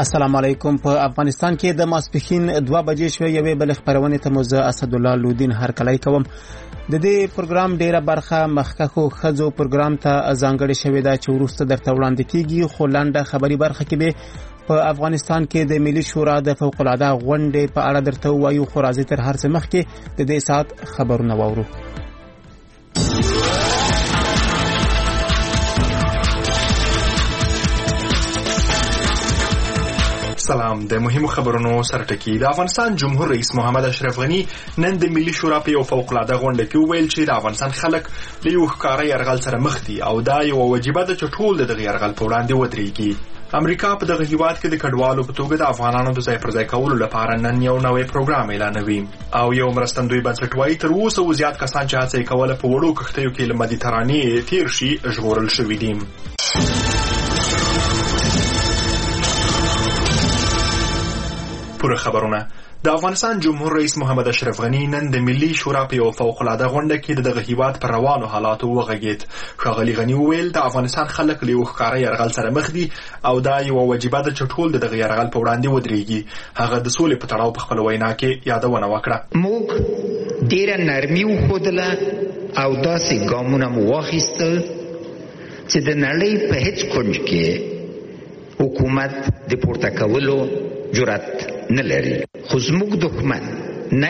السلام علیکم. په افغانستان کې د ماسپښین 2 بجې شوې یوې بل خبرونه ته مو زه اسد الله لودین هرکلی کوم. د دې پروګرام ډیره برخه مخکخو خزو پروګرام ته ځانګړې شوې ده چې ورسته درته وړاندې کیږي. خو لاندې خبري برخه کې به په افغانستان کې د ملي شورا د فوق العاده غونډې په اړه درته وایو. خو راځي تر هر څه مخکې د دې سات خبرونه واورو. سلام. د مهمو خبرونو سرټکی. د افغانستان جمهور رئیس محمد اشرف غنی نن د ملي شورا په یو فوق العاده غونډه کې وویل چې د افغانستان خلک له یو ښکارا یرغل سره مخ دي او دا یو واجبه ده چې ټول دغه یرغل په وړاندې ودرېږي. امریکا په دغه هیواد کې د کډوالو په توګه د افغانانو د ځای پر ځای کولو لپاره نن یو نوې پروګرام اعلانوي او یو مرستندوی بنسټ وايي تر اوسه زیات کسان چې هڅه کوله په وړو کښتیو کې له مدیترانې تیر شي ژغورل شوي دي. پوره خبرونه. د افغانستان جمهور رئیس محمد اشرف غنی نن د ملي شورا په یو فوق العاده غونډه کې دغه هیواد پر روانو حالاتو وغږید. ښاغلي غنی وویل د افغانستان خلک له یو ښکارا یرغل سره مخ دي او دا یو واجبه ده چې ټول دغه یرغل په وړاندې ودرېږي. هغه د سولې په تړاو په خپل وینا کې یادونه وکړه. موږ ډیره نرمي وښودله او داسې ګامونه مو واخیستل چې د نړۍ په هیڅ کونج کې حکومت د پورته کولو جرأت نه لري. خو زموږ دښمن نه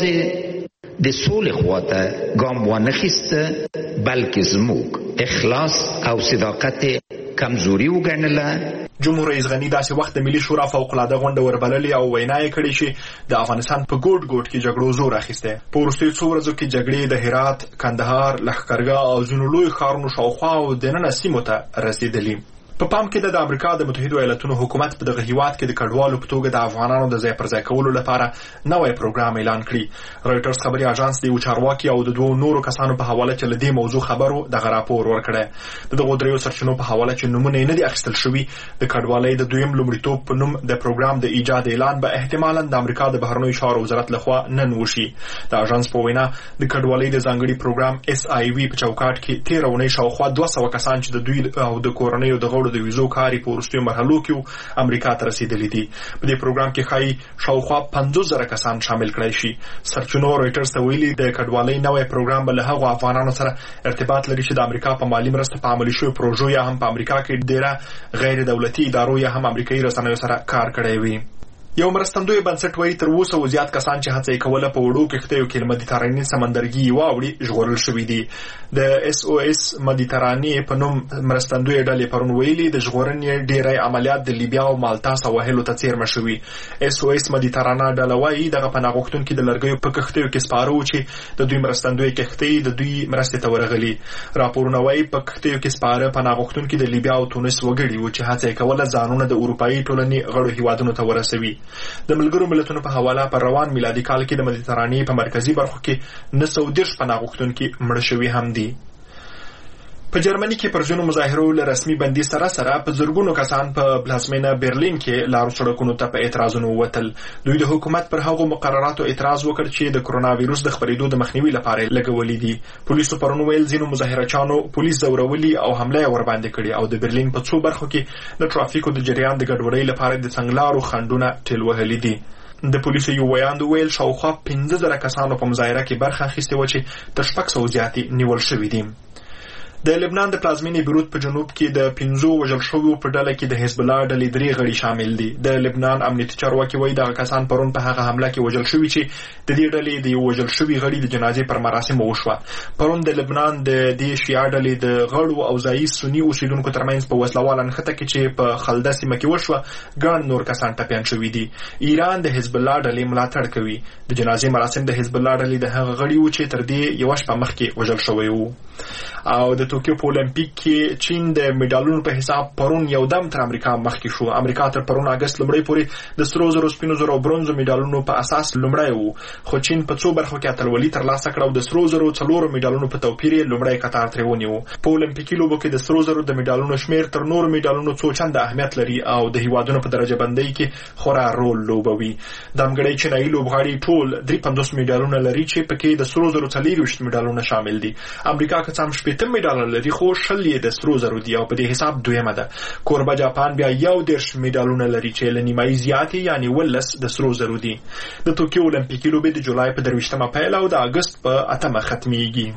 یوازې د سولې خواته ګام وانخیسته بلکې زموږ اخلاص او صداقت کمزوري وګڼله. جمهور رئیس غنی داسې وخت د ملي شورا فوق العاده غونډه وربللې او وینا یې کړې چې د افغانستان په ګوټ ګوټ کې جګړو زور اخیسته. په وروستیو څو ورځو کې جګړې د هرات، کندهار، لښکرګاه او ځینو لوی ښارونو شاوخوا او دننه سیمو ته رسېدلي. په پام کې د امریکا د متحده ایالاتونو حکومت په دغه هیواد کې د کډوالو په توګه د افغانانو د ځای پر ځای کولو لپاره نوې پروګرام اعلان کړی. رويټرز خبري اژانس د یو چارواکي او د دوه نورو کسانو په حواله چې لدې موضوع خبرو دغه راپور ورکړی. د دغه دریو سرچینو په حواله چې نمونه نه دي اخیستل شوي، د کډوالۍ د دویم لومړیتوب په نوم د پروګرام د ایجاد اعلان به احتمالاً د امریکا د بهرنیو چارو وزارت لخوا نن وشي. د اژانس په وینا د کډوالۍ د ځانګړي پروګرام SIV په چوکاټ کې 13 اونۍ شاوخوا 200 کسان چې د دوی او د کورنیو د غړو د ویزو کاري ورستیو مرحلو کې امریکا ته رسیدلې دي. په دې پروګرام کې خای شاوخوا 50,000 کسان شامل کړي شي. سرچینو رويټرز ته ویلي د کډوالۍ نوې پروګرام به له هغو افغانانو سره ارتباط لري چې د امریکا په مالی مرسته په عملي شوی پروژو یا هم په امریکا کې ډیره غیر دولتي ادارو یا هم امریکایي رسنیو سره کار کړی وي. یو مرستندوی بنسټ وايي تر اوسه زیات کسان چې هڅه کوله په وړو کښتیو کې مدیترانې سمندرګي واوړي ژغورل شوي دي. د SOS مدیترانې په نوم مرستندوی ډلې پرون ویلي د ژغورنې ډیری عملیات د لیبیا او مالټا سواحلو ته څیرمه شوي. SOS مدیترانه ډله وايي دغه پناه غوښتونکي د لرګیو په کښتیو کې سپاره وو چې د دوی مرستندوی کښتۍ د دوی مرستې ته ورغلي. راپورونه وايي په کښتیو کې سپاره پناه غوښتونکي د لیبیا او تونس وګړي وو چې هڅه کوله ځانونه د اروپایي ټولنې غړو هیوادونو ته ورسوي. د ملګرو ملتونو په حواله پر روان میلادي کال کې د مدیترانې په مرکزی برخو کې 910 پناه غوښتونکي مړه شوي هم دي. په جرمني کې پر ځینو مظاهرو له رسمي بندي سره په زرګونو کسان په پلازمینه برلین کې لارو سړکونو ته په اعتراضونو ووتل. دوی د حکومت پر هغو مقرراتو اعتراض وکړ چې د کرونا وایروس د خپرېدو د مخنیوي لپاره لګولې دي. پولیسو پرون ویل ځینو مظاهرچیانو پولیس ځورولي او حمله ورباندې کړې او د برلین په څو برخو کې د ټرافیکو د جریان د ګډوډۍ لپاره د څنګلارو خنډونه ټیل وهلي دي. د پولیسو یو ویاند ویل شاوخوا 15,000 کسانو په مظاهره کې برخه اخیستې و چې تر 600 زیاتې نیول شوي دي. د لبنان د پلازمینې بیروت په جنوب کې د 15 وژل شویو په ډله کې د حزب الله ډلې 3 غړي شامل دي. د لبنان امنیتي چارواکي وایي دغه کسان پرون په هغه حمله کې وژل شوي چې د دې ډلې د یو وژل شوي غړي د جنازې پر مراسمو وشوه. پرون د لبنان د دې شیعه ډلې د غړو او ځایي سني اوسیدونکو ترمنځ په وسلواله نښته کې چې په خلده سیمه کې وشوه ګڼ نور کسان ټپیان شوي دي. ایران د حزب الله ډلې ملاتړ کوي. د جنازې مراسم د حزب الله ډلې د هغه غړي وو چې تر دې یو شپه مخکې وژل شوی وو. او د توکیو په اولمپیک کې چین د میډالونو په حساب پرون یو دم تر امریکا مخکې شو. امریکا تر پرون اگست لومړی پورې د سرو زرو، سپینو زرو او برونزو میډالونو په اساس لومړی وو، خو چین په څو برخو کې اتلولي ترلاسه کړه او د سرو زرو 4 میډالونو په توپیر یې لومړی قطار ترې ونیو. په اولمپیکي لوبو کې د سرو زرو د میډالونو شمیر تر نورو میډالونو څو چنده اهمیت لري او د هیوادونو په درجه بندۍ کې خورا رول لوبوي. د امګړۍ چینایي لوبغاړي ټول 53 میډالونه لري چې پکې د سرو زرو 24 میډالونه شامل دي. امریکا که څه هم 80 میډالونه مډال لري خو 20 د سرو زرو دي او په دې حساب دویمه ده. کوربه جاپان بیا 11 مډالونه لري چې له نیمایي زیاتې یعنی 18 د سرو زرو دي. د توکیو اولمپیکي لوبې د جولای په 23مه پیل او د اگست په 8مه ختميږي.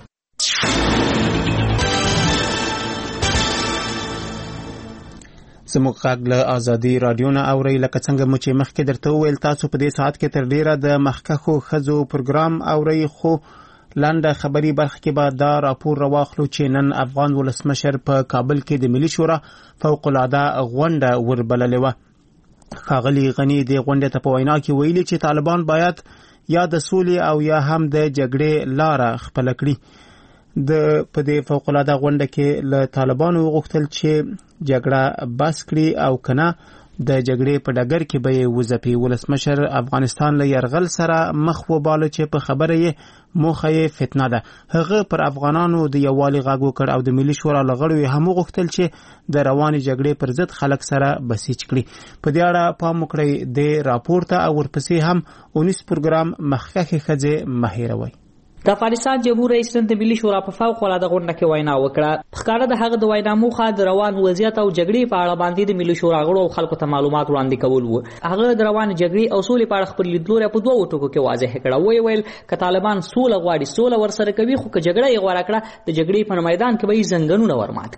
زموږ غږ له ازادي رادیو نه اورئ. لکه څنګه مو چې مخکې درته وویل تاسو په دې ساعت کې تر ډیره د مخکښو ښځو پروګرام اورئ، خو لنډه خبري برخه کې به دا راپور راواخلو چې نن افغان ولسمشر په کابل کې د ملي شورا فوق العاده غونډه وربللې وه. ښاغلي غني د غونډې ته په وینا کې ویلي چې طالبان باید یا د سولې او یا هم د جګړې لاره خپله کړي. په دې فوق العاده غونډه کې له طالبانو وغوښتل چې جګړه بس کړي او کنه د جګړې په ډګر کې به یې وځپي. ولسمشر افغانستان له یرغل سره مخ وباله چې په خبره یې موخه یې فتنه ده. هغه پر افغانانو د یووالي غږ وکړ او د ملي شورا له غړو یې هم وغوښتل چې د روانې جګړې پر ضد خلک سره بسیج کړي. په دې اړه پام وکړئ د راپور ته او ورپسې هم 19 پروګرام مخکښې ښځې مه هېروئ. د افغانستان جمهور رئیس د ملي شورا په فوق العاده غونډه کې وینا وکړه. ښکاره د هغه د وینا موخه د روان وضعیت او جګړې په اړه باندې د ملي شورا غړو او خلکو ته معلومات وړاندې کول وو. هغه د روان جګړې او سولې په اړه خپل لیدلوري په دوه ټکو کې واضح کړه. ویل ک طالبان سوله غواړي سوله ورسره کوي، خو ک جګړه یې غوړه کړه د جګړې په میدان کې به زنګونونه ورمات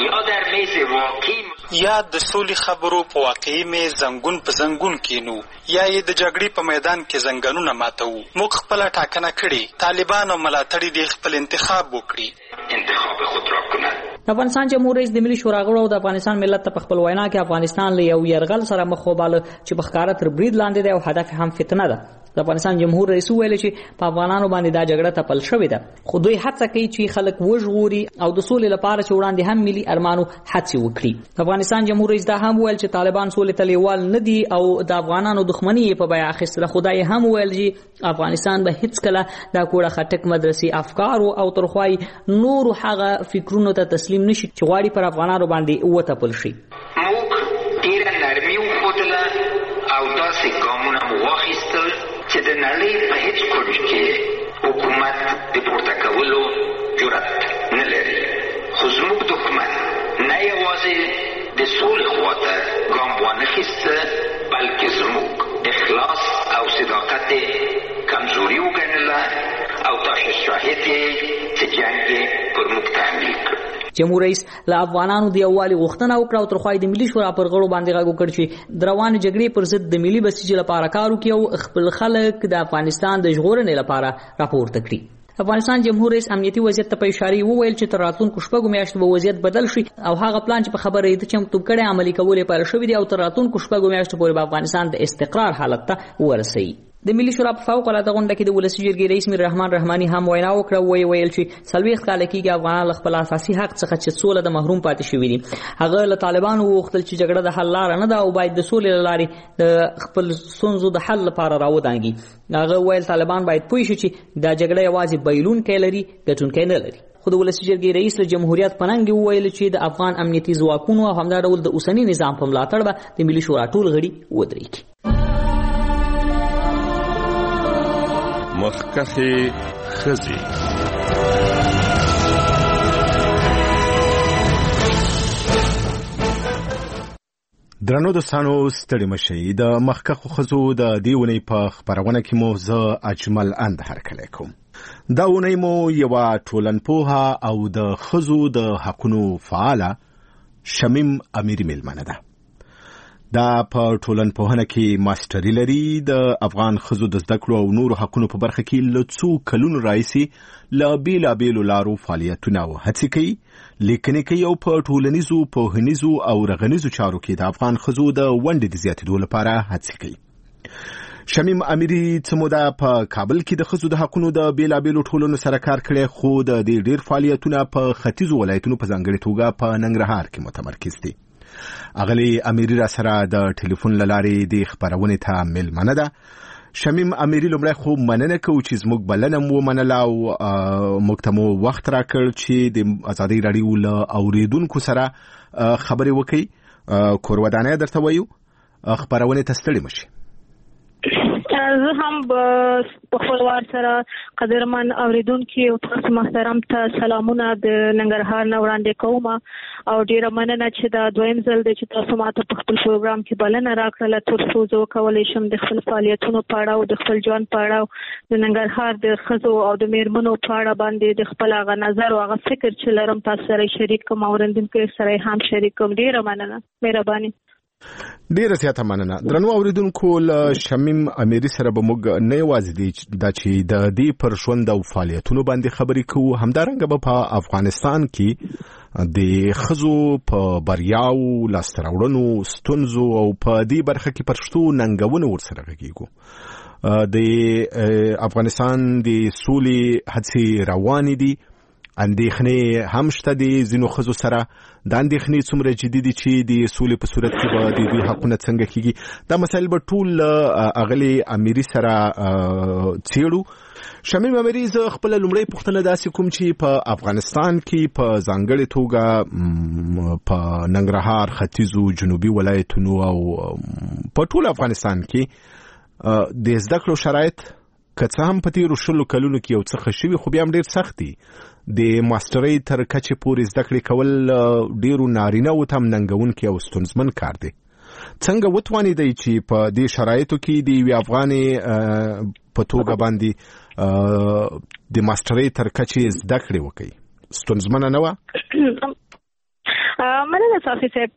کړي. یا د سولې خبرو په واقعي مې زنګون په زنګون کینو یا یې د جګړې په میدان کې زنګونونه ماتو. موږ خپل ټاکنه کړې، طالبان او ملاتړي دې خپل انتخاب وکړي، انتخاب خود را کنند. د افغانستان جمهور رئیس د ملي شورا غړو د افغانستان ملت ته په خپل وینا کې افغانستان له یو یرغل سره مخ وباله چې په ښکاره تر برید لاندې دی او هدف هم فتنه ده. د افغانستان جمهور رئیس ویل چې په افغانانو باندې دا جګړه تپل شوې ده، خو دوی هڅه کوي چې خلک وژغوري او د سولې لپاره چې وړاندې هم ملي ارمانو هڅې وکړي. د افغانستان جمهور رئیس دا هم ویل چې طالبان سولې ته لیوال نه دي او د افغانانو دښمني په بیه اخیستله. خدای هم ویل چې افغانستان به هیڅ کله دا کوړه خټک مدرسې افکار او ترخوای نور هغه فکرونو ته تسلیم نشي چې غواړي پر افغانانو باندې وتپل شي. موږ ډیره نرمي وښودله او داسې ګامونه مو واخیستل چې د نړۍ په هیڅ کونج کې حکومت د پورته کولو جرأت نه لري. خو زموږ دښمن نه یوازې د سولې خواته ګام وانخیسته بلکې زموږ اخلاص او صداقت کمزوري وګڼله او تاسو شاهد یې چې جنګ پر موږ تحمیل کړ. جمهور رئیس له افغانانو د یووالي غوښتنه وکړه او ترخوای د ملي شورا پر غړو باندې غږ وکړ چې د روانې جګړې پر ضد د ملي بسیج لپاره کار وکړي او خپل خلک د افغانستان د ژغورنې لپاره راپورته کړي. افغانستان جمهور رئیس امنیتي وضعیت ته په اشاره وویل چې تر راتلونکو شپږو میاشتو به وضعیت بدل شي او هغه پلان چې په خبره یې د چمتو کړي عملي کول یې پیل شوی دی او تر راتلونکو شپږو میاشتو پورې به افغانستان د استقرار حالت ته ورسوي. د ملي شورا په فوق العاده غونډه کې د ولسی جرګې رئیس میر رحمان رحماني هم وینا وکړه. ویل چې 40 کال کېږي افغانان له خپل اساسي حق څخه چې سوله د محروم پاتې شوي دي. هغه له طالبانو وغوښتل چې جګړه د حل لاره نه ده او باید د سولې له لارې د خپل ستونزو د حل لپاره راودانګي. هغه ویل طالبان باید پوه شي چې دا جګړه یوازې بایلونکی لري ګټونکی نه لري. خو د ولسی جرګې رئیس له جمهوریت پننګ ویل چې د افغان امنیتي ځواکونو او همدا ډول د اوسنی نظام په ملاتړ به د ملي شورا ټول غړي ودرېږي. مخکښې ښځې. درنو دوستانو ستړي مشئ. د مخکښو ښځو د دې اونۍ په خپرونه کې مو زه اجمل اند هرکلی کوم. دا اونۍ مو یوه ټولنپوهه او د ښځو د حقونو فعاله شمیم امیري میلمنه ده. دا په ټولنپوهنه کې ماستري لري. د افغان ښځو د زده کړو او نورو حقونو په برخه کې له څو کلونو راهیسې له بېلابېلو لارو فعالیتونه او هڅې کوي. لیکنې کوي او په ټولنیزو پوهنیزو او رغنیزو چارو کې د افغان ښځو د ونډې د زیاتېدو لپاره هڅې کوي. شمیم امیري څه موده په کابل کې د ښځو د حقونو د بېلابېلو ټولنو سره کار کړی، خو د دې ډېر فعالیتونه په ختیځو ولایتونو په ځانګړې توګه په ننګرهار کې متمرکز دي. اغلی امیری را سره د ټلیفون له لارې د خپرونې ته میلمنه ده. شمیم امیری لومړی خو مننه کوو چې زموږ بلنه مو ومنله او موږ ته مو وخت راکړ چې د ازادۍ راډیو له اورېدونکو سره خبرې وکړئ. کور ودانۍ درته وایو، خپرونې ته ستړي مشئ. زه هم په خپل وار سره قدرمن اوریدونکو او تاسو محترم ته سلامونه د ننګرهار نه وړاندې کوم او ډیره مننه چې دا دویم ځل دی چې تاسو ماته په خپل پروګرام کې بلنه راکړله تر څو زه وکولی شم د خپل فعالیتونو په اړه او د خپل ژوند په اړه د ننګرهار د ښځو او د میرمنو په اړه باندې د خپل هغه نظر او هغه فکر چې لرم تاسو سره شریک کوم او اوریدونکو سره هم شریک کوم. ډیره مننه، مهرباني. ډیره زیاته مننه. درنو اوریدونکو له شمیم امیری سره به موږ نه یوازې دی دا چې د دې پر ژوند او فعالیتونو باندې خبرې کوو، همدارنګه به په افغانستان کې د ښځو په بریاو، لاسته راوړنو، ستونزو او په دې برخه کې پر شتو ننګونو ورسره غږیږو. د افغانستان د سولې هڅې روانې دي، اندېښنې هم شته د ځینو ښځو سره. دا اندېښنې څومره جدي دي چې د سولې په صورت کې به د دوی حقونه څنګه کېږي، دا مسایل به ټول اغلې امیري سره څېړو. شمیم امیري، زه خپله لومړی پوښتنه داسې کوم چې په افغانستان کې په ځانګړې توګه په ننګرهار، ختیځو، جنوبي ولایتونو او په ټول افغانستان کې د زده کړو شرایط که څه هم په تېرو 20 کلونو کې یو څه ښه شوي، خو بیا هم ډېر سخت دي. د ماسترۍ تر کچې پورې زده کړې کول ډېرو نارینه‌وو ته هم ننګونکی او ستونزمن کار دی. څنګه وتوانېدی چې په دې شرایطو کې د یوې افغانې په توګه باندې د ماسترۍ تر کچې زده کړې وکړي؟ ستونزمنه نه وه؟ مننه صافي صاحب.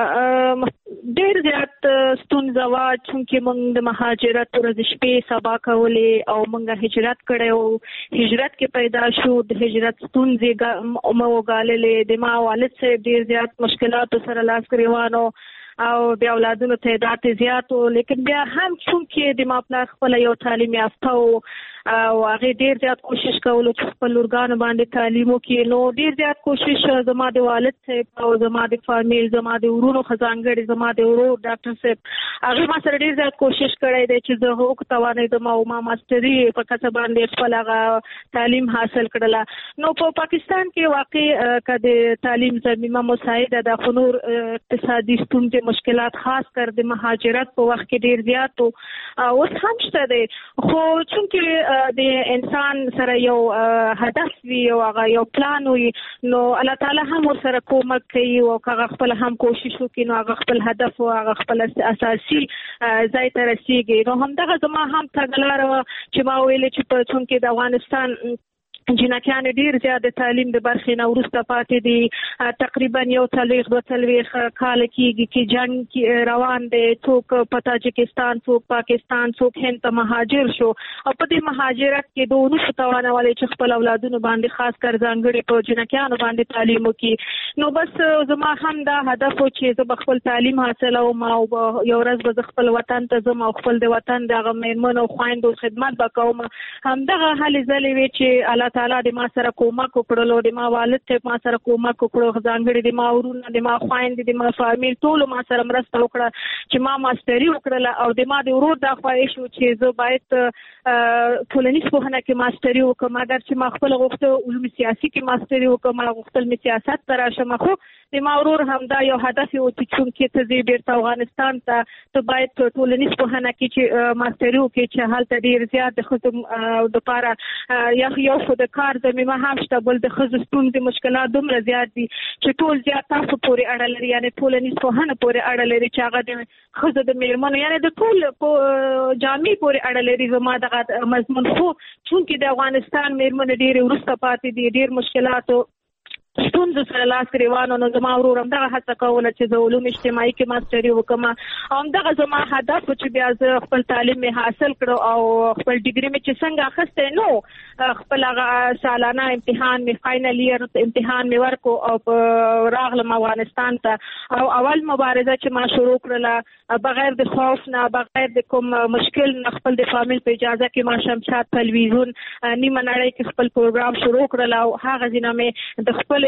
ډېر زیات ستونزه وه چونکې موږ د مهاجرت ورځې شپې سبا کولې او موږ هجرت کړی او هجرت کې پیدا شو. د هجرت ستونزې مو وګاللې. د ما والد صاحب ډېر زیات مشکلاتو سره لاس ګرېوان او د اولادونو تعداد زیات و، لیکن بیا هم چونکې د ما پلار خپله یو تعلیم یافته و او هغې ډېر زیات کوشش کولو چې خپل لورګانو باندې تعلیم وکړي، نو ډېر زیات کوشش زما د والد صاحب او زما د فامیل، زما د ورونو ځانګړي زما د ورور ډاکټر صاحب، هغې ما سره ډېر زیات کوشش کړی دی چې زه وتوانېدم او ما ماستري په کچه باندې خپل هغه تعلیم حاصل کړله. نو په پاکستان کې واقع که د تعلیم زمینه مساعده ده، خو نور اقتصادي ستونزې، مشکلات خاص کر د مهاجرت په وخت کې ډېر زیات و. اوس هم شته دی، خو چونکې د انسان سره یو هدف وي او هغه یو پلان وي، نو الله تعالی هم ورسره کومک کوي او هغه خپل هم کوشش وکړي نو هغه خپل هدف او هغه خپل اساسي ځای ته رسیږي. نو همدغه زما هم تګلاره چې ما ویلې چې په چونکې د افغانستان جنکیان ډیر زیات د تعلیم د برخې نه وروسته پاتې دي. تقریبا 42 کال کېږي چې جنګ روان دی. څوک په تاجکستان، څوک پاکستان، څوک هند ته مهاجر شو او په دې مهاجرت کې دوه نشو توانولی چې خپل اولادونو باندې خاص کر ځانګړي په جنکیانو باندې تعلیم وکړي. نو بس زما هم دا هدف و چې زه به خپل تعلیم حاصلوم او یو ورځ به زه خپل وطن ته ځم او خپل د وطن دغه میرمنو او خویندو خدمت به کوم. همدغه هلې ځلې وې چې الله تعالی د ما سره کومک وکړلو، د ما والد صاحب ما سره کومک وکړو، ځانګړي د ما ورونه، د ما خویندې، د ما فامیل ټولو ما سره مرسته وکړه چې ما ماستري وکړله. او د ما د ورور دا خواهش و چې زه باید ټولنیز پوهنه کې ماستري وکړم، اگر چې ما خپله غوښته علوم سیاسي کې ماستري وکړم، ما غوښتل مې سیاست ته راشم، خو د ما ورور همدا یو هدف و چې چونکې ته ځې بیرته افغانستان ته باید ټولنیز پوهنه کې چې ماستري وکړې چې هلته ډېر زیات د ښځو دپاره یو خو د کار زمینه هم شته، بل د ښځو ستونزې مشکلات دومره زیات دي چې ټول زیات تاسو پورې اړه لري، یعنې ټولنیز پوهنه پورې اړه لري چې هغه د ښځو د میرمنو یعنې د ټول جامع پورې اړه لري. زما دغه مضمون خو چونکې د افغانستان میرمنې ډېرې وروسته پاتې دي، ډېر مشکلاتو ستونزو سره لاس ګرېوان، نو زما ورور همدغه هڅه کوله چې زه علوم اجتماعي کې ماستري وکړم او همدغه زما هدف و چې بیا زه خپل تعلیم مې حاصل کړو او خپل ډیګري مې چې څنګه اخیستی نو خپل هغه سالانه امتحان مې فاینل ایئر امتحان مې ورکړو او راغلم افغانستان ته. او اول مبارزه چې ما شروع کړله بغیر د خوف نه، بغیر د کوم مشکل نه، خپل د فامیل په اجازه کې ما شمشاد تلویزیون نیمه نړۍ کې خپل پروګرام شروع کړل او هغه ځینه مې د خپل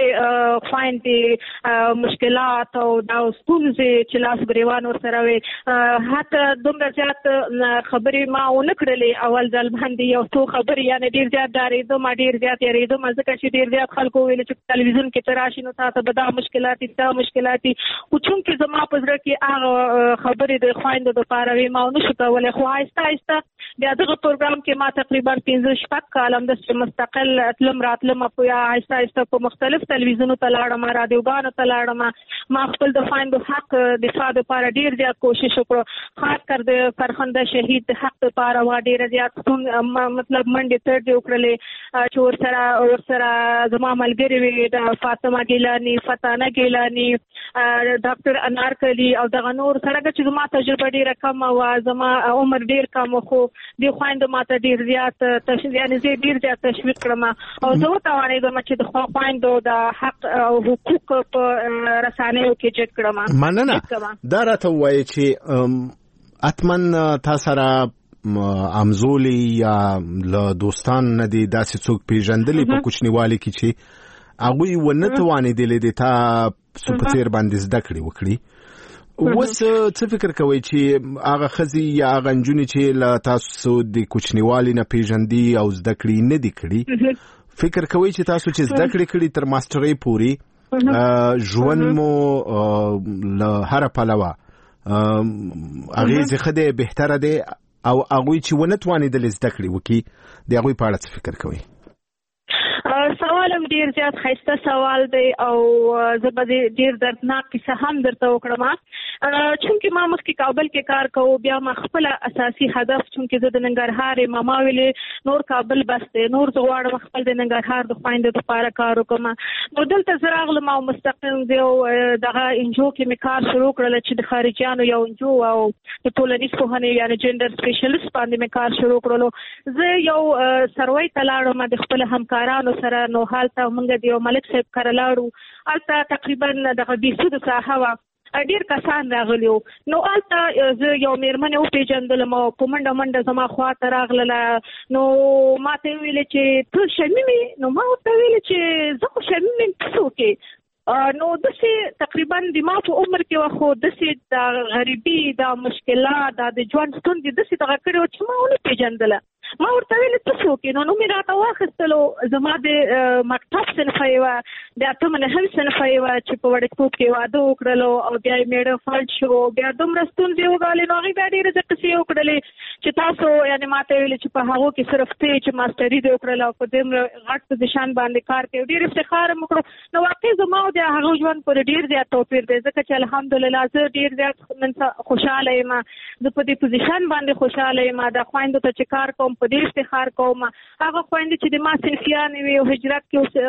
خپل خويندې مشکلات او د ستونزې چې لاس ګریوان ورسره وي حتی دومره زیات خبرې ما ونه کړلې اول ځل باندې یو څو خبرې یعنی ډیر زیات ډارېدم ما ډیر زیات یریدم ځکه چې ډیر زیات خلکو ویل چې ټلویزیون کې تراشي نو تاسو به دا مشکلات خو چونکې زما په زړه کې هغه خبرې د خويندو لپاره وي ما نشو کولای خو آهسته آهسته بیا دغه پروګرام کې ما تقریبا 15 کال هم د مستقل راتلم په یا آهسته آهسته په مختلف ټلویزیونو ته لاړم رادیوګانو ته لاړم ما خپل د خويندو حق دفاع لپاره ډیر زیات کوشش وکړ خاص کر د فرخنده شهید د حق لپاره وا ډیر زیات مطلب منډه تر دی وکړلې چې ورسره زما ملګری وي د فاطمه ګیلانی فتانه ګیلانی ډاکټر انارکلی او دغه نور سره چې زما تجربه ډیره کم او زما عمر ډیر کم خو د خويندو ماته ډیر زیات یعنی زه ډیر زیات تشویق کړم او زه توانېدم چې د خويندو د حق او حقوق په رسانه‌و کې چک کړم. مننه دا راته وایي چې اتمن تاسو را امزولي یا له دوستان نه دي داسې څوک پیژندلې په کوچنیوالي کې چې هغوی ونه توانېدلې د تا سپڅیر باندې زده کړې وکړي اوس څه فکر کوئ چې هغه ښځې یا هغه نجونې چې له تاسو د کوچنیوالي نه پیژندي او زده کړې نه دي کړي فکر کوئ چې تاسو چې زده کړې تر ماسټرۍ پورې ژوند مو له هره پلوه اغیزې ښه دی بهتره دی او هغوی چې ونه توانېدلې زده کړې وکړي د هغوی په اړه څه فکر کوئ؟ سوال هم ډیر زیات ښایسته سوال دی او زه به ډیر دردناک کیسه هم درته وکړم چونکې ما مخکې کابل کې کار کوو بیا ما خپل اساسي هدف چونکې زه د ننګرهار ما ویلې نور کابل بس دی نور زه غواړم خپل د ننګرهار د خویندو لپاره کار وکړم نو دلته زه راغلم او مستقیم دی دغه انجو کې مې کار شروع کړل چې د خارجیانو یو انجو او د ټولنیز پوهنې یعنی جنډر سپیشلیست باندې مې کار شروع کړلو زه یو سروي ته لاړم د خپل همکارانو سره نو حالته موږ د یو ملک صاحب کره لاړو هلته تقریبا دغه بیسود ساحه وه ډیر کسان راغلیو نو هلته زه یو مېرمنې وپېژندلم او په منډه منډه زما خواته راغلله نو ما ته ویلې چې ته شمیم یې نو ما ورته ویلې چې زه خو شمیم یم ته څوک یې نو داسې تقریبا د ما په عمر کې وه خو داسې د غریبي دا مشکلات دا د ژوند ستونزې داسې دغه کړې وه چې ما ونه پېژندله ما ورته ویلې ته څوک یې نو مې راته واخیستلو زما د مکتب صنفه یې وه د اتم نهم صنفه یې وه چې په وړکتوب کې واده وکړلو او بیا یې میړه فلج شو بیا دومره ستونزې وګالې نو هغې بیا ډېرې زه قصې وکړلې چې تاسو یعنې ما ته ویلې چې په هغو کې صرف ته چې ماسټري دې وکړله او په دومره غټ پوزیشن باندې کار کوي ډېر افتخار هم وکړو نو واقعي زما او د هغه ژوند پورې ډېر زیات توپیر دی ځکه چې الحمدلله زه ډېر زیات نن خوشحاله یم زه په دې پوزیشن باندې خوشحاله یم د خویندو ته چې کار کوم په دې افتخار کوم هغه خويندې چې د ما صنفیانې وي او هجرت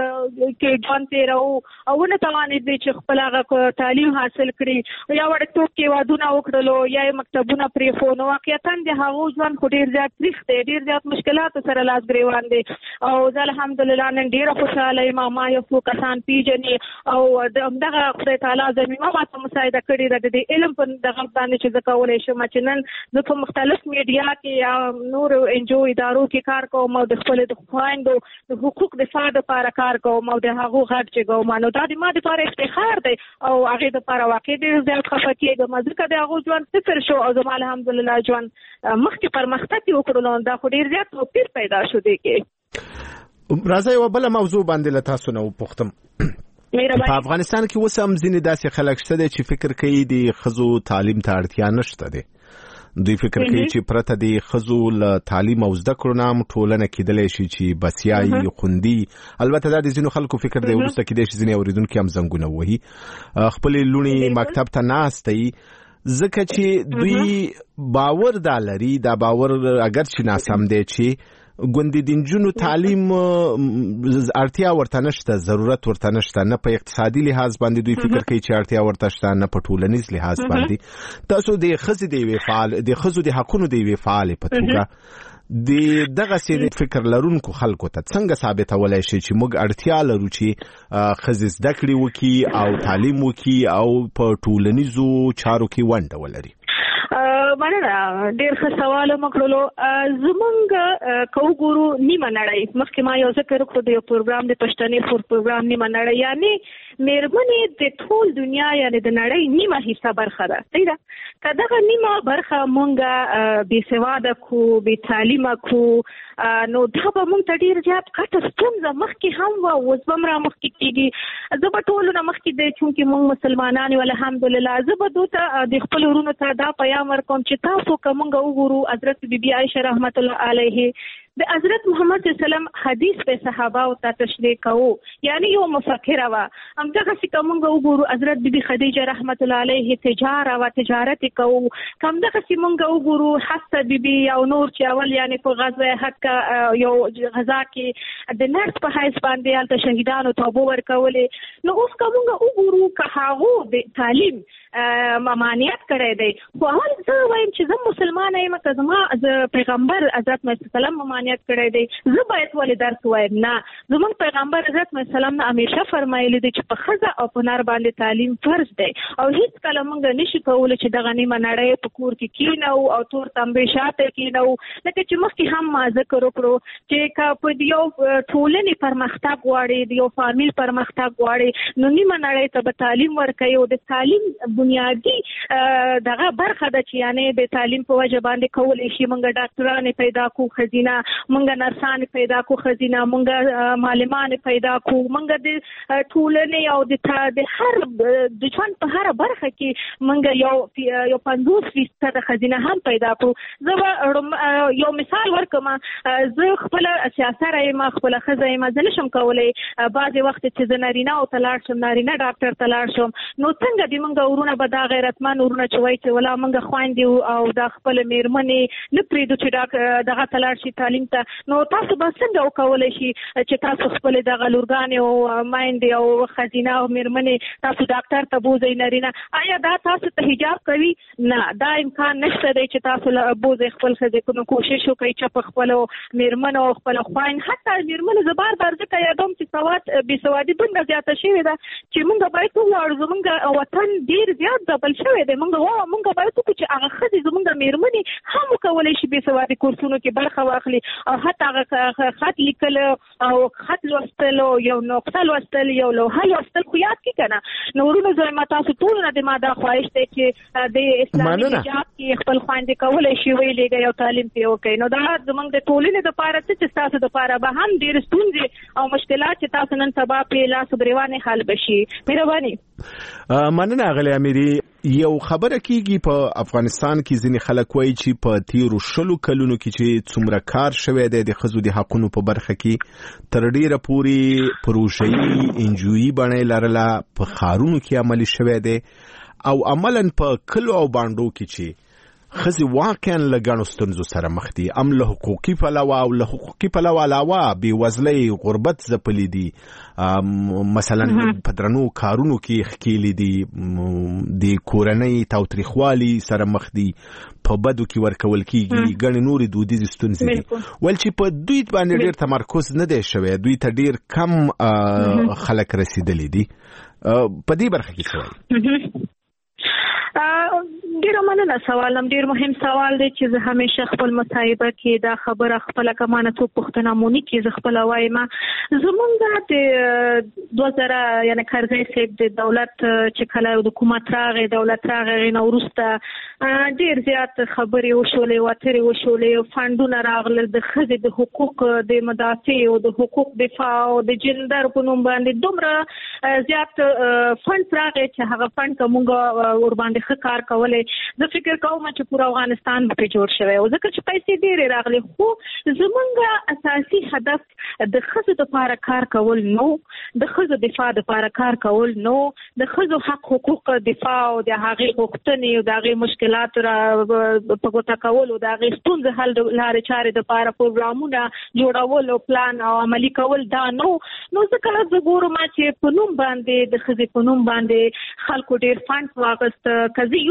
کې ژوند تېروو او ونه توانېدې چې خپل هغه تعلیم حاصل کړي یا وړکتوب کې وادونه وکړلو یا یې مکتبونه پرېښو نو واقعیتا د هغو ژوند خو ډېر زیات تریخ دی ډېر زیات مشکلاتو سره لاس ګرېوان دی او زه الحمدلله نن ډېره خوشحاله یم ما یو څو کسان پېژني او همدغه خدای تعالی زمینه ماته مساعده کړې ده د دې علم په دغه باندې چې زه کولی شم چې نن زه په مختلف میډیا کې یا نور انجو ادارو کې کار کوم او د خپل د خویندو د حقوق دفاع لپاره کار کوم او د هغو غږ چې کوم نو دا د ما لپاره افتخار دی او هغې لپاره واقعي ډېر زیات خفه کېږم ځکه د هغو ژوند صفر شو او زما الحمدلله ژوند مخکې پرمختګ یې وکړلو دا خو ډېر زیات توپیر پیدا شو دی کې راځه یوه بله موضوع باندې له تاسو نه وپوښتم په افغانستان کې اوس هم ځینې داسې خلک شته دی چې فکر کوي د ښځو تعلیم ته اړتیا نشته دی دوی فکر کوي چې پرته د ښځو له تعلیم او زده کړو نه هم ټولنه کېدلی شي چې بسیایي خوندي البته دا د ځینو خلکو فکر دی وروسته کېدی شي ځینې اورېدونکي هم زنګونه ووهي خپلې لوڼې مکتب ته ناسته وي ځکه چې دوی باور دا لري دا باور اگر چې ناسم دی چې ګوندې د نجونو تعلیم اړتیا ورته نشته ضرورت ورته نشته نه په اقتصادي لحاظ باندې دوی فکر کوي چې اړتیا ورته شته نه په ټولنیز لحاظ باندې تاسو د ښځې د یوې فعال د ښځو د حقونو د یوې فعالې په توګه دغسې فکر لرونکو خلکو ته څنګه ثابتولی شي چې موږ اړتیا لرو چې ښځې زده کړې وکړي او تعلیم وکړي او په ټولنیزو چارو کې ونډه ولري مننه ډېر ښه سوال مکړلو زمونږ کو ګورو نیمه نړۍ مخکې ما یو ذکر وکړو د یو پروګرام د پښتنې فور پروګرام نیمه نړۍ یعنی مېرمنې د ټول دنیا یعنی د نړۍ نیمه حصہ برخه ده صحیح ده که دغه نیمه برخه مونږ بې سواده کو بې تعلیمه کو نو دا به مونږ ته ډېر زیات کټه ستونزه مخکې هم وه اوس به هم را مخکې کېږي زه به ټولو نه مخکې دی چونکې مونږ مسلمانان یو الحمدلله زه به دو ته د خپلو وروڼو ته دا پیام ورکوم چې تاسو که مونږ وګورو حضرت بیبي عایشه رحمت الله علیه د حضرت محمد صلی الله علیه وسلم حدیث په صحابه او ته تشریح کوو یعنی یو مفکره وه همدغسې که مونږ وګورو حضرت بیبي خدیجه رحمت الله علیه تجاره وه تجارت یې کوو که همدغسې مونږ وګورو حفصه بیبي او نور چې اول یعنی په غزوه احد کې یو غزا کې د نرس په حیث باندې هلته شهیدانو ته اوبه ورکولې نو اوس که مونږ وګورو که هغو د تعلیم ممانعت کړی دی خو اول زه وایم چې زه مسلمانه یم که زما پیغمبر حضرت محمد صلی الله علیه وسلم ممانعت کړی دی زه باید ولې درس وایم نه زموږ پیغمبر حضرت محمد صلی الله علیه وسلم نه همیشه فرمایلی دی چې په ښځه او په نر باندې تعلیم فرض دی او هیڅ کله موږ نشو کولی چې دغه نیمه نړۍ په کور کې کینو او تور تنبې شاته کینو لکه چې مخکې هم ما ذکر وکړو چې که په یو ټولنې پرمختګ غواړي د یو فامیل پرمختګ غواړي نو نیمه نړۍ ته به تعلیم ورکوي او د تعلیم بنیادی دغه برخه ده چې یعنی د تعلیم په وجه باندې کولی شي موږ ډاکټرانې پیدا کو خزینه موږ نرسانې پیدا کو خزینه موږ معلمانې پیدا کو موږ د ټولنې او د هر د ژوند په هر برخه کې موږ یو 50% خزینه هم پیدا کو زه یو مثال ورکوم زه خپل سیاسره یم خپل ښځه یم زه نشم کولی بعضې وخت چې زه نارینه او ته لاړ شم نارینه ډاکټر ته لاړ شم نو څنګه دې موږ ورونه به دا غیرتمن ورونه چې وایي چې ولا موږ خویندې او دا خپل مېرمنې نه پرېږدو چې دغه ته لاړ شي تعلیم ته نو تاسو به څنګه وکولی شي چې تاسو خپلې دغه لورګانې او میندې او ښځینه او مېرمنې تاسو ډاکټر ته بوځئ نارینه آیا دا تاسو ته حجاب کوي نه دا امکان نشته دی چې تاسو بوځئ خپل ښځې نو کوشش وکړئ چې په خپلو مېرمنو او خپله خویند حتی مېرمنې زه بار بار ځکه یادوم چې بېسوادي دومره زیاته شوې ده چې موږ باید وغواړو زموږ وطن ډېر زیات ځپل شوی دی موږ باید وکړو چې هغه ښځې زموږ مېرمنې هم وکولی شي بېسوادي کورسونو کې برخه واخلي او حتی هغه خط لیکل او خط لوستل او یو نقطه لوستل یو لوحه لوستل خو یاد کړي که نه نو ورونو زه ما تاسو ټولو نه د ما دا خواهش دی چې د اسلامي حجاب کې خپل خویندې کولی شي ویلېږئ او تعلیم پرې وکړئ نو دا زموږ د ټولنې دپاره څه چې ستاسو دپاره به هم ډېرې ستونزې او مشکلات چې تاسو نن سبا پرې لاس ګرېوانې حل به شي مهرباني مننه اغلی امیري یو خبره کیږي په افغانستان کې ځینې خلک وایي چې په تیرو 20 کلونو کې چې څومره کار شوی دی د ښځو د حقونو په برخه کې تر ډیره پورې پروژه‌ایي انجویي بڼه لرله په ښارونو کې عملي شوی دی او عملاً په کلو او بانډو کې چې ښځې واقعا له ګڼو ستونزو سره مخ دي له حقوقي پلوه او له حقوقي پلوه علاوه بېوزلۍ غربت ځپلي دي مثلا په درنو کارونو کې ښکېلي دي د کورنۍ تاوتریخوالي سره مخ دي په بدو کې ورکول کېږي ګڼې نورې دودیزې ستونزې دي ول چې په دوی باندې ډېر تمرکز نه دی شوی دوی ته ډېر کم خلک رسېدلي دي په دې برخه کې څه وایي ډېره مننه سوال هم ډېر مهم سوال دی چې زه همیشه خپل مصاحبه کې دا خبره خپله که مانه څوک پوښتنه مو نه کړي زه خپله وایم زمونږ د 2000 یعنې کرزی صاحب د دولت چې کله د حکومت راغی دولت راغی هغې نه وروسته ډېر زیات خبرې وشولې وترې وشولې فنډونه راغلل د ښځې د حقوق د مدافع او د حقوق دفاع او د جندر په نوم باندې دومره زیات فنډ راغی چې هغه فنډ که مونږ ورباندې ښه کار کولی زه فکر کوم چې پوره افغانستان به پرې جوړ شوی و ځکه چې پیسې ډېرې راغلې خو زمونږ اساسي هدف د ښځو دپاره کار کول نو د ښځو دفاع دپاره کار کول نو د ښځو حق حقوق دفاع او د هغې غوښتنې او د هغې مشکلات په ګوته کول او د هغې ستونزې حل لارې چارې دپاره پروګرامونه جوړول او پلان او عملي کول دا نو ځکه زه ګورم چې په نوم باندې د ښځې په نوم باندې خلکو ډېر فنډ واغست که زه یو اس ایډ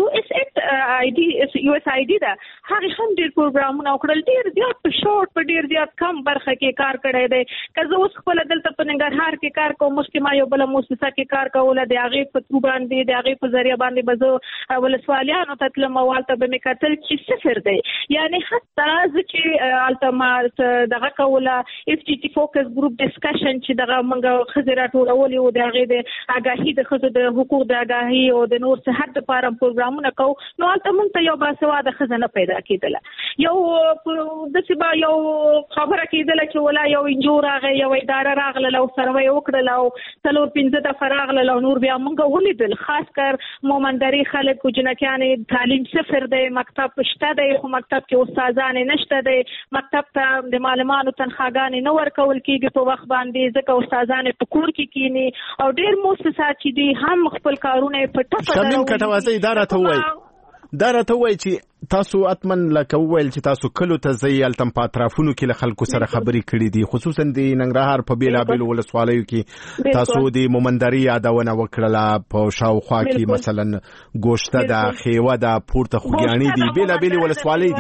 USAID دا هغه هم ډیر پروګرامونه وکړل، ډیر زیات په شورت په ډیر زیات کم برخه کې کار کړی دی. که زه اوس خپل دلته په ننګرهار کې کار کوم، مخکې ما یو بل مؤسسه کې کار کوله، د هغې په ترو باندې د هغې په ذریعه باندې به زه ولسوالیانو ته تلم او هلته به مې کتل چې صفر دی. یعنی حتی زه چې هلته ما دغه کوله FGT فوکس ګروپ ډسکشن چې دغه موږ ښځې راټولولي وو، د هغې د آګاهي د ښځو د حقوق د آګاهي او د نور صحت دپاره پروګرامونه کوو، نو هلته موږ ته یو باسواده ښځه نه پیدا کېدله. یو داسې به یو خبره کېدله چې ولا یو انجو راغی، یو اداره راغله او سروې وکړله او 4-5 دفعه راغله او نور بیا موږ ولیدل، خاص کر مومندري خلک او جنکیانې تعلیم صفر دی، مکتب شته دی خو مکتب کې استادانې نشته دی، مکتب ته د معلمانو تنخواګانې نه ورکول کېږي په وخت باندې، ځکه استادانې په کور کې کینی او ډېر مؤسسات چې دي هم خپل کارونه په ټپه شمیم کټوازی اداره ته وایي چې تاسو اتمن لکه وویل چې تاسو کلو ته ځئ، هلته په اطرافونو کې له خلکو سره خبرې کړې دي، خصوصا د ننګرهار په بېلابېلو ولسوالیو کې تاسو د مومندري یادونه وکړله، په شاوخوا کې مثلا ګوشته ده، خیوه ده، پورته خوږیاڼي دي، بېلابېلې ولسوالۍ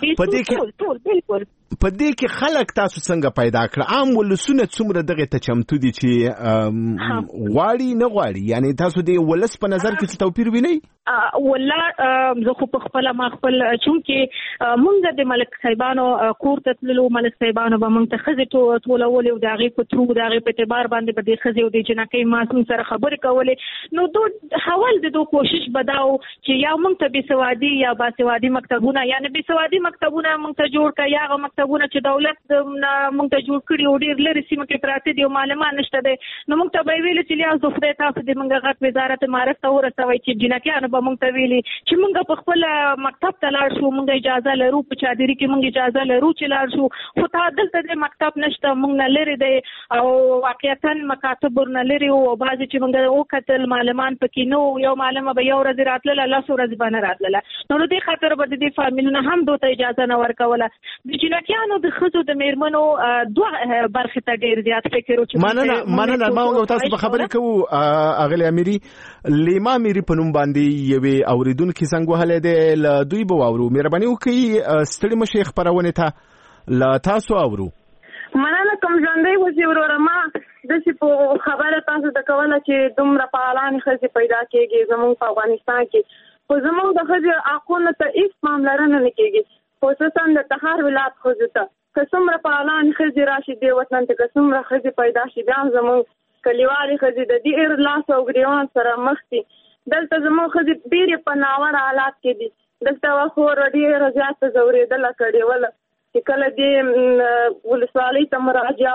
دي. په دې کې خلک تاسو څنګه پیدا کړه؟ عام ولسونه څومره دغه ته چمتو دي چې غواړي نه غواړي؟ یعنی تاسو د ولس په نظر کې څه توپیر وینئ؟ والله زه خو په خپل ما خپل چونکې مونږ د ملک صاحبانو کور ته تللو، ملک صاحبانو به مونږ ته ښځې ټولولې او د هغې په ترو د هغې په اعتبار باندې به د ښځې او د جنکۍ معصوم سره خبرې کولې. نو دو حول د دو کوشش به دا و چې یا مونږ ته بېسوادي یا باسوادي مکتبونه، یعنې بېسوادي مکتبونه مونږ ته جوړ کړه، یا هغه مکتبونه چې دولت مونږ ته جوړ کړي او ډېر لرې سیمه کې پراته دي او معلمان نشته دی، نو مونږ ته به یې ویلې چې لیاز د خدای تاسو د مونږ غټ وزارت معارف ته ورسوئ چې جنکیانو به مونږ ته ویلي چې مونږ په خپل مکتب ته لاړ شو، مونږ اجازه لرو، په چادري کې مونږ اجازه لرو چې لاړ شو، خو تا دلته د مکتب نشته، مونږ نه لرې دی او واقعیتا مکاتب ورنه لرې وو، او بعضې چې مونږ وکتل معلمان پکې نه وو، یو معلمه به 1 ورځ راتلله، 10 ورځې به نه راتلله، نو د دې خاطر به د دې فامیلونه هم دوی ته اجازه نه ورکوله. د جنکیانو د ښځو د میرمنو دوه برخې ته ډېر زیات فکر و چې مننه ما موږ تاسو په خبرې کوو. اغلی امیري لیما میری په نوم باندې یوې اوریدونکي زنګ وهلی دی، له دوی به واورو. مهرباني وکړئ ستړي مشئ خپرونې ته، له تاسو اورو. مننه کوم ژوندی اوسې وروره. ما داسې په خبره تاسو ته کوله چې دومره فعالانې ښځې پیدا کېږي زموږ په افغانستان کې، خو زموږ د ښځې حقونو ته هېڅ پاملرنه نه کېږي، خصوصا د تخار ولایت ښځو ته. که څومره فعالانې ښځې راشي دې وطن ته، که څومره ښځې پیدا شي، بیا هم زموږ کلیوالې ښځې د ډېر لاس او ګریوان سره مخ دي. دلته زموږ ښځې ډېرې په ناوړه حالات کې دي. دلته خور ډېره زیاته ځورېدله کړېوله چې کله دې ولسوالۍ ته مراجعه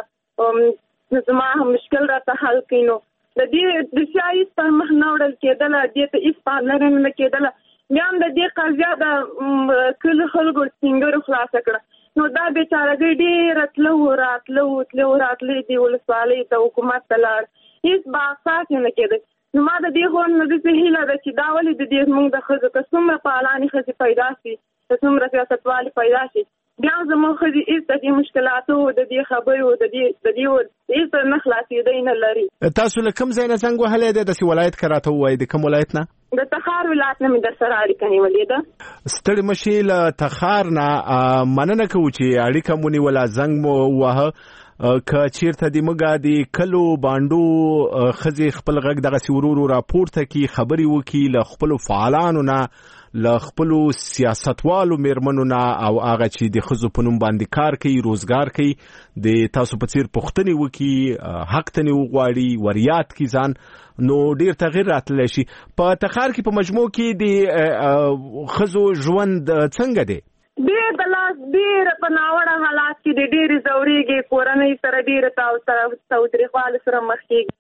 وکړه زما مشکل راته حل کړي، نو د دې د چا هېڅ پر مخ نه وړل کېدله، دې ته هېڅ پاملرنه نه کېدله. بیا هم د دې قضیه د کلي خلکو سپینګرو خلاصه کړه. نو دا بیچارهګۍ ډېره تله راتلې دې ولسوالۍ ته، حکومت ته لاړ، هېڅ بحثات نه کېده. نو ما د دې خو نه داسې هیله ده چې دا ولې د دې زموږ د ښځو که څومره فعالانې ښځې پیدا شي، که څومره سیاستوالې پیدا شي، بیا هم زموږ ښځې هېڅ د دې مشکلاتو د دې خبرو د دې هېڅ نه خلاصېدی نه لري. تاسو له کوم ځای نه زنګ وهلی دی؟ داسې ولایت که راته ووایئ، د کوم ولایت نه؟ د تخار ولایت نه مې در سره اړیکه نیولې ده. ستړي مشئ له تخار نه. مننه کوو چې اړیکه مو نیوله، زنګ مو ووهه. که چیرته د موږ د کلو بانډو ښځې خپل غږ دغسې ورو راپورته کړي، خبرې وکړي له خپلو فعالانو نه، له خپلو سیاستوالو میرمنو نه، او هغه چې د ښځو په نوم باندې کار کوي، روزګار کوي، د تاسو په څیر پوښتنې وکړي، حق ته وغواړي، وریاد کړي ځان، نو ډیر تغیر راتلی شي. په تخار کې په مجموع کې د ښځو ژوند څنګه دی؟ ډېر د لاس ډېره په ناوړه حالات کې د ډېرې ځورېږي، کورنۍ سره ډېره تاوتریخوالي سره مخ کېږي.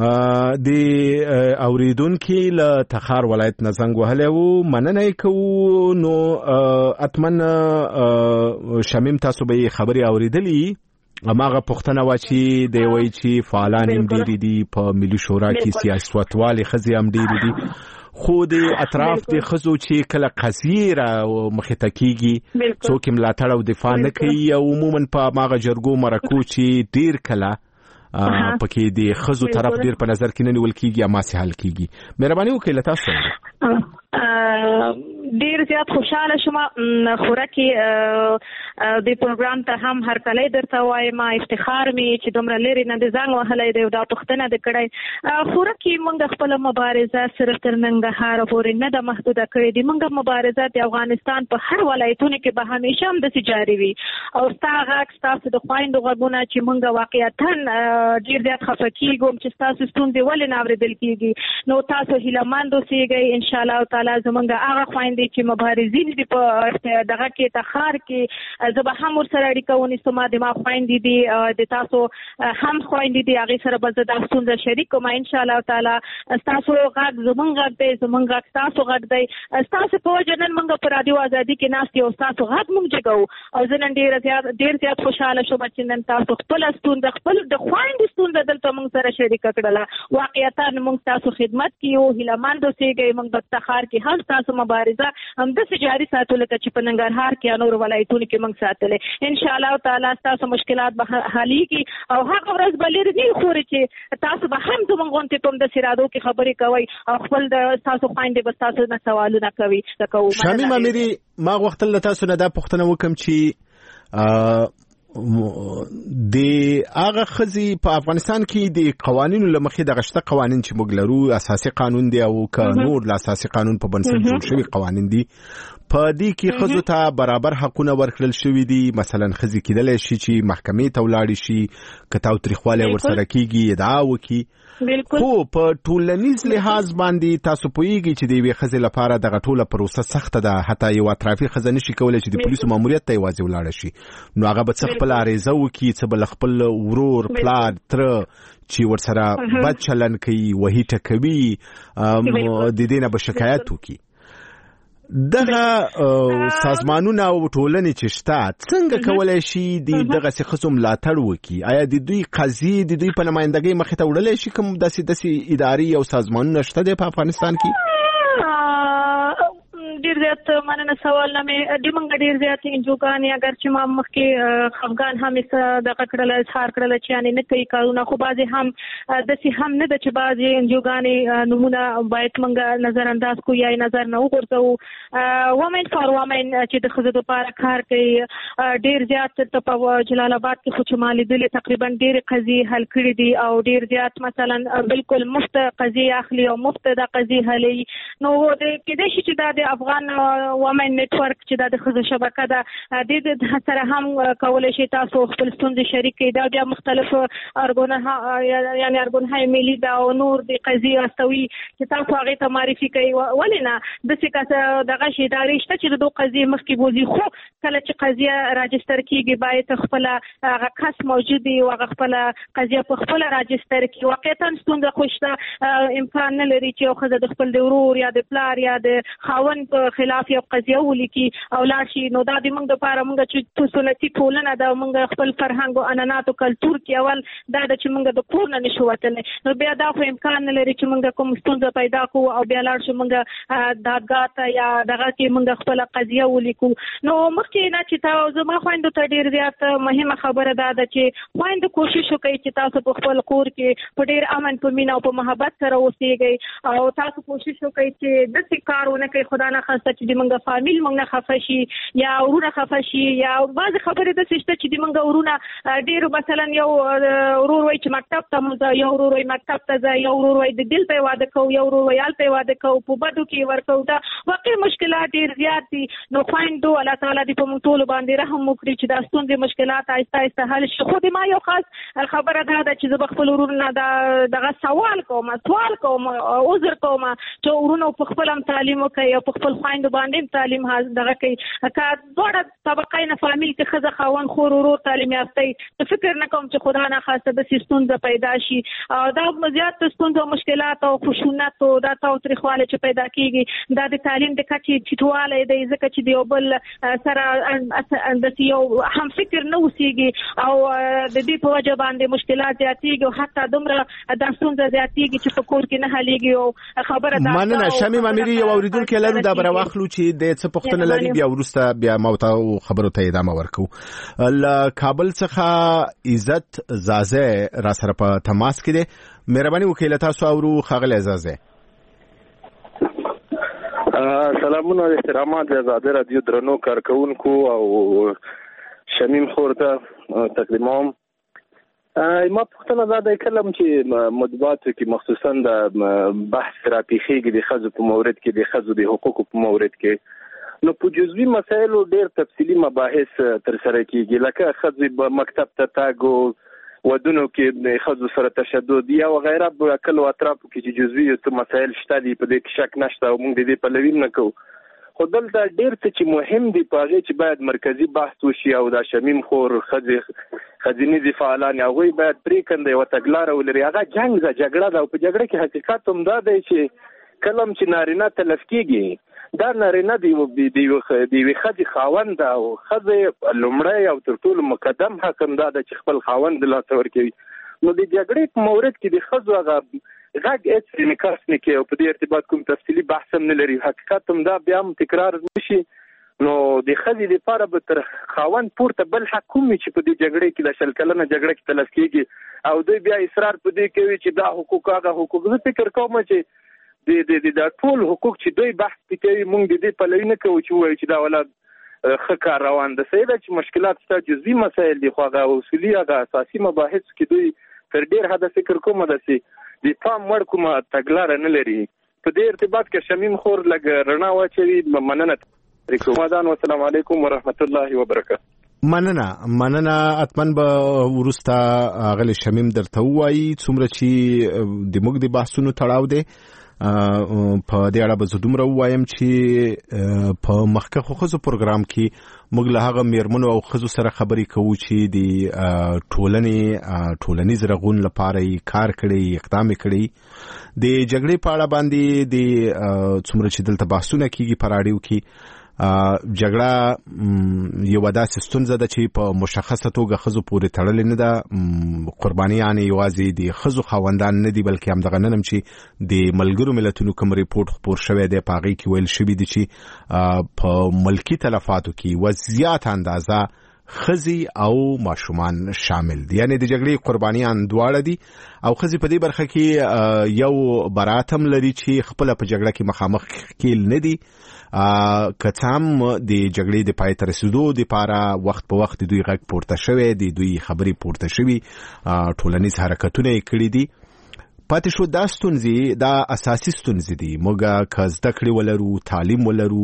د اوریدونکي له تخار ولایت نه زنګ وهلی و، مننه یې کوو. نو اتمن شمیم تاسو به یې خبرې اورېدلي، هماغه پوښتنه وه چې دی وایي چې فعالان هم ډېرې دي، په ملي شورا کې سیاستوالې ښځې هم ډېرې دي، خو د اطراف د ښځو چې کله قضیې را مخې ته کېږي څوک یې ملاتړ او دفاع نه کوي، او عموما په هماغه جرګو مرکو چې ډېر کله پکې د ښځو طرف ډېر په نظر کې نه نیول کېږي، هماسې حل کېږي. مهرباني وکړئ له تاسو ډیر زیات خوشاله شوم خورکه د پروګرام ته هم هر کله درته وایم افتخار می چې دومره لري نه د زنګ وهلې دی دا پښتنه د کړای خورکه موږ خپل مبارزه صرف تر ننګرهار پورې نه د محدوده کړې دي موږ مبارزه د افغانستان په هر ولایتونو کې به همیشه هم د جاری وي او تاسو د خويندو غوونه چې موږ واقعیتا ډیر زیات خفقېږم چې تاسو ستوندې ولې نه اوریدل کیږي نو تاسو هیلمند اوسئ ان شاء الله تعالی زمونږ هغه خويندې چې مبارزین دي په دغه کې تخار کې زه به هم ورسره اړیکه ونیسم د ما خويندې دي د تاسو هم خويندې دي هغه سره به زه د ستونزه شریک کوم ان شاء الله تعالی تاسو غږ زمونږ دی زمونږ تاسو غږ دی تاسو په جنن موږ په رادیو ازادي کې ناست یو تاسو غږ موږ جګو او زه نن ډیر زیات خوشاله شوم چې نن تاسو خپل ستونزه خپل د خويندې ستونزه دلته موږ سره شریک کړله واقعیتا موږ تاسو خدمت کیو هیلمند اوسئ موږ د تخار کې هم تاسو مبارزه هم د جاری ساتلو چې په ننګرهار کې انور ولایتونو کې موږ ساتلې ان شاء الله تعالی تاسو مشکلات به حلېږي او هغه ورځ بلیر دی خو چې تاسو به هم زموږ غونډې په د سرادو کې خبرې کوي او خپل د تاسو خويندې به تاسو نه سوالونه کوي شامي مامری ما وختل تاسو نه دا پوښتنه وکم چې د هغه خزي په افغانستان کې د قوانینو لمخې د غشته قوانین چې موږ لرو اساسي قانون دی او قانون د اساسي قانون په بنسټ جوړ شوی قوانین دي په دې کې خزو ته برابر حقونه ورکړل شوی دي مثلا خزي کېدل شي چې محکمې ته ولاړ شي کتاو تاریخواله ورسره کیږي ادعا وکي خو په ټولنیز لحاظ باندې تاسو پوهیږئ چې د وی خزي لپاره دغه ټوله پروسه سخته ده حتی یو ترافیک خزنه شي کولای چې د پولیسو ماموریت ته یوازې ولاړ شي نو هغه به خپل عریضه وکي چې بل خپل ورور پلار تر چې ورسره بد چلن کوي وਹੀ ټکوي د دینه به شکایت وکي دغه سازمانونه او ټولنې چې شته څنګه کولای شي دغه څخه ملاتړ وکړي آیا د دوی قضیې د دوی په نمائندګۍ مخې ته وړلای شي کوم داسې اداري او سازمانونه شته په افغانستان کې ډیر زیات مننه سوال نه مې د منګ ډیر زیات انجوګان اگر چې ما مخکې افغان هم د کړل اظهار کړل چې یعنی نه کوي کارونه خو بعضی هم د سي هم نه د چې بعضی انجوګان نمونه باید منګ نظر انداز کو یا نظر نه وګورځو ومن فار ومن چې د خزو لپاره کار کوي ډیر زیات په جلال آباد کې خو چې مالي دل تقریبا ډیر قضیه حل کړې دي او ډیر زیات مثلا بالکل مفت قضیه اخلي او مفت د قضیه حلي نو د کېدې شي چې د افغان ومن نتورک چې د خزو شبکه ده د سره هم کولای شي تاسو خپل ستونزې شریک کړئ دا بیا مختلف ارګونه یعنی ارګونه ملي دا او نور د قضیه استوي چې تاسو هغه ته معرفي کوي ولنه د څه کاسه دغه شی دا رښتا چې د دوه قضیه مخکې بوزي خو کله چې قضیه راجستر کیږي باید خپل هغه کس موجود وي او خپل قضیه په خپل راجستر کې واقعا ستونزه خوشته امکان نه لري چې خزه د خپل ورور یا د پلار یا د خاون په خلاف یو قضیه ولیکي او لاشي نو دا د موږ لپاره موږ چې سنتي ټولنه دا موږ خپل فرهنګ او عنعنات او کلچر کې اول دا چې موږ د کور نه نشو وتل نو بیا دا خو امکان نه لري چې موږ کوم ستونزه پیدا کوو او بیا لاړ شو موږ دادګاته یا دغه کې موږ خپل قضیه ولیکو نو مخکې نه چې تاسو زما خويندو ته ډیر زیات مهمه خبره ده چې خويندو کوشش وکړي چې تاسو په خپل کور کې په ډیر امن په مینا او په محبت سره اوسئ او تاسو کوشش وکړئ چې د څه کارونه کوي خدا نه خاصه چې موږ فامیل موږ نه خفه شي یا ورونه خفه شي یا بعض خبرې د څه چې موږ ورونه ډیر مثلا یو ورور وای چې مکتب ته موږ یو ورور وای مکتب ته ځي یو ورور وای د دل په واده کو یو ورور وای الته واده کو په بدو کې ورکو دا واقعي مشکلات ډیر زیات دي نو خويندو الله تعالی دې په موږ ټول باندې رحم وکړي چې دا ستونزې مشکلات آهسته آهسته حل شي خو دې ما یو خاص خبره ده چې زه خپل ورور نه دغه سوال کوم عذر کوم چې ورونو په خپل تعلیم کوي او په خپل خويندو باندې تعلیم دغه کوي که ډوړه طبقه نه فامیل کې خزه خاون خور ورور تعلیم یافتي فکر نه کوم چې خدا نه خاصه د ستونزې پیدا شي دا مزيات ستونزې او مشکلات او خشونت او د تاوتریخواله چې پیدا کیږي دا د تعلیم د کچې چټواله دی ځکه چې دی بل سره د یو هم فکر نه وسیږي او د دې په وجه باندې مشکلات زیاتېږي او حتی دومره د ستونزې زیاتېږي چې په کور کې نه حلېږي او خبره ده مننه شمیم امیری یو اوریدونکو لرو دا بر واخلو چې د څه پښتنه لري بیا ورسته بیا موته خبرو ته ادامه ورکو کابل څخه عزت زازه را سره په تماس کې ده مهرباني وکړئ تاسو اورو خغل زازه سلامونه او احترامات د آزاد رادیو درنو کارکونکو او شمیم خور ته تقدیموم. ما پوښتنه دا د کلم چې مطبوعاتو کې مخصوصا د بحث راپیخیږي د ښځو په مورد کې د ښځو د حقوقو په مورد کې، نو په جزوي مسایلو ډېر تفصیلي مباحث ترسره کیږي، لکه ښځې به مکتب ته تګ او ودونو کې د ښځو سره تشدد یا وغیره په کلو اطرافو کې چې جزوي مسایل شته دي، په دې کې شک نشته او موږ د دې پلوي نه کوو. خو دلته ډېر څه چې مهم دي په هغې چې باید مرکزي بحث وشي او دا شمیم خور ښځینیزې فعالان هغوی باید پرېکنده یوه تګلاره ولري. هغه جنګ ده، جګړه ده، او په جګړه کې حقیقت هم دا دی چې کله هم چې نارینه تلف کېږي، دا نارینه د یوې ښځې خاوند ده او ښځې لومړی او تر ټولو مقدم حق هم دا ده چې خپل خاوند د لاسه ورکوي. نو د جګړې په مورد کې د ښځو هغه غږ هېڅ انعکاس نه کوي او په دې ارتباط کوم تفصیلي بحث هم نه لري. حقیقت هم دا بیا هم تکرار نشي، نو د ښځې لپاره به تر خاوند پورته بل حق کوم وي چې په دې جګړې کې د 100 کلنه جګړه کې تلف کېږي او دوی بیا اصرار په دې کوي چې دا حقوق هغه حقوق. زه فکر کوم چې د ټول حقوق چې دوی بحث کوي موږ د دې پلوي نه کوو چې ووایو چې دا ولادت ښه کار روان ده. صحیح ده چې مشکلات شته، جزوي مسایل دي، خو هغه اصولي هغه اساسي مباحث کې دوی تر ډېر حده فکر کوم داسې د پام وړ کومه تګلاره نه لري. په دې ارتباط کې شمیم خور لږ رڼا واچوي. مننه کوم. والسلام علیکم ورحمت الله وبرکاته. مننه اتمن به ورسته غل شمیم درته وایي څومره چې د موږ د بحثونو تړاو دی. په دې اړه به زه دومره ووایم چې په مخکښو ښځو پروګرام کې موږ له هغه میرمنو او ښځو سره خبرې کوو چې د ټولنیز رغون لپاره یې کار کړی، اقدام کړی. د جګړې په اړه باندې د څومره چې دلته بحثونه کیږي په راډیو کې، جګړه یوه داسې ستونزه ده چې په مشخصه توګه ښځو پورې تړلې نه ده. قربانیان یوازې د ښځو خاوندان نه دي، بلکې همدغه نن هم چې د ملګرو ملتونو کوم ریپورټ خپور شوی دی په هغې کې ویل شوي دي چې په ملکي تلفاتو کې یوه زیات اندازه ښځې او ماشومان شامل دي، یعنی د جګړې قربانیان دواړه دي او ښځې په دې برخه کې یو برات هم لري چې خپله په جګړه کې مخامخ کېل نه دي. که څه هم د جګړې د پای ته رسېدو دپاره وخت په وخت د دوی غږ پورته شوی، د دوی خبرې پورته شوي، ټولنیز حرکتونه یې کړي دي. پاتې شو دا ستونزې، دا اساسي ستونزې دي. موږ که زده کړې ولرو، تعلیم ولرو،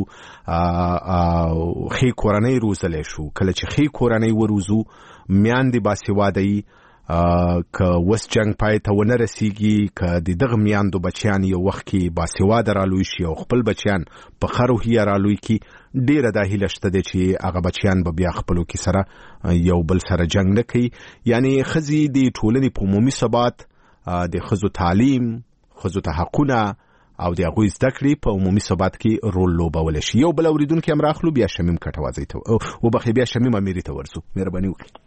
ښې کورنۍ روزلی شو، کله چې ښې کورنۍ وروزو، میاندې باسوادهیي، که وس جنگ پای ته ونه رسیږي، که د دغه میاندو بچیان یو وخت کې باسواده رالوی شي او خپل بچیان په ښه روحیه رالوی کړي، ډېره دا هیله شته دی چې هغه بچیان به بیا خپلو کې سره یو بل سره جنگ نه کوي. یعنی ښځې د ټولنې په عمومي ثبات، د ښځو تعلیم، ښځو ته حقونه او د هغوی زده کړې په عمومي ثبات کې رول لوبولی شي. یو بل اورېدونکي هم راخلو، بیا شمیم کټوازی ته وبخښئ، بیا شمیم امیري ته ورځو. مهرباني وکړئ.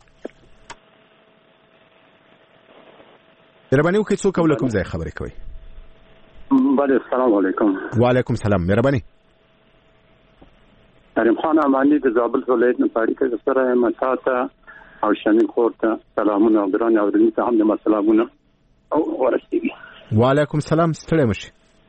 مهرباني وکړئ، څوک او له کوم ځای خبرې کوئ؟ بله، السلام علیکم. وعلیکم السلام. مهرباني. کریم خان امانی د زابل ولایت نه پاړی سره یم. تاسو او شمیم خور ته سلامونه او ګران اورېدونکو ته هم د سلامونه او ورسېږي. وعلیکم السلام. ستړی مه شئ.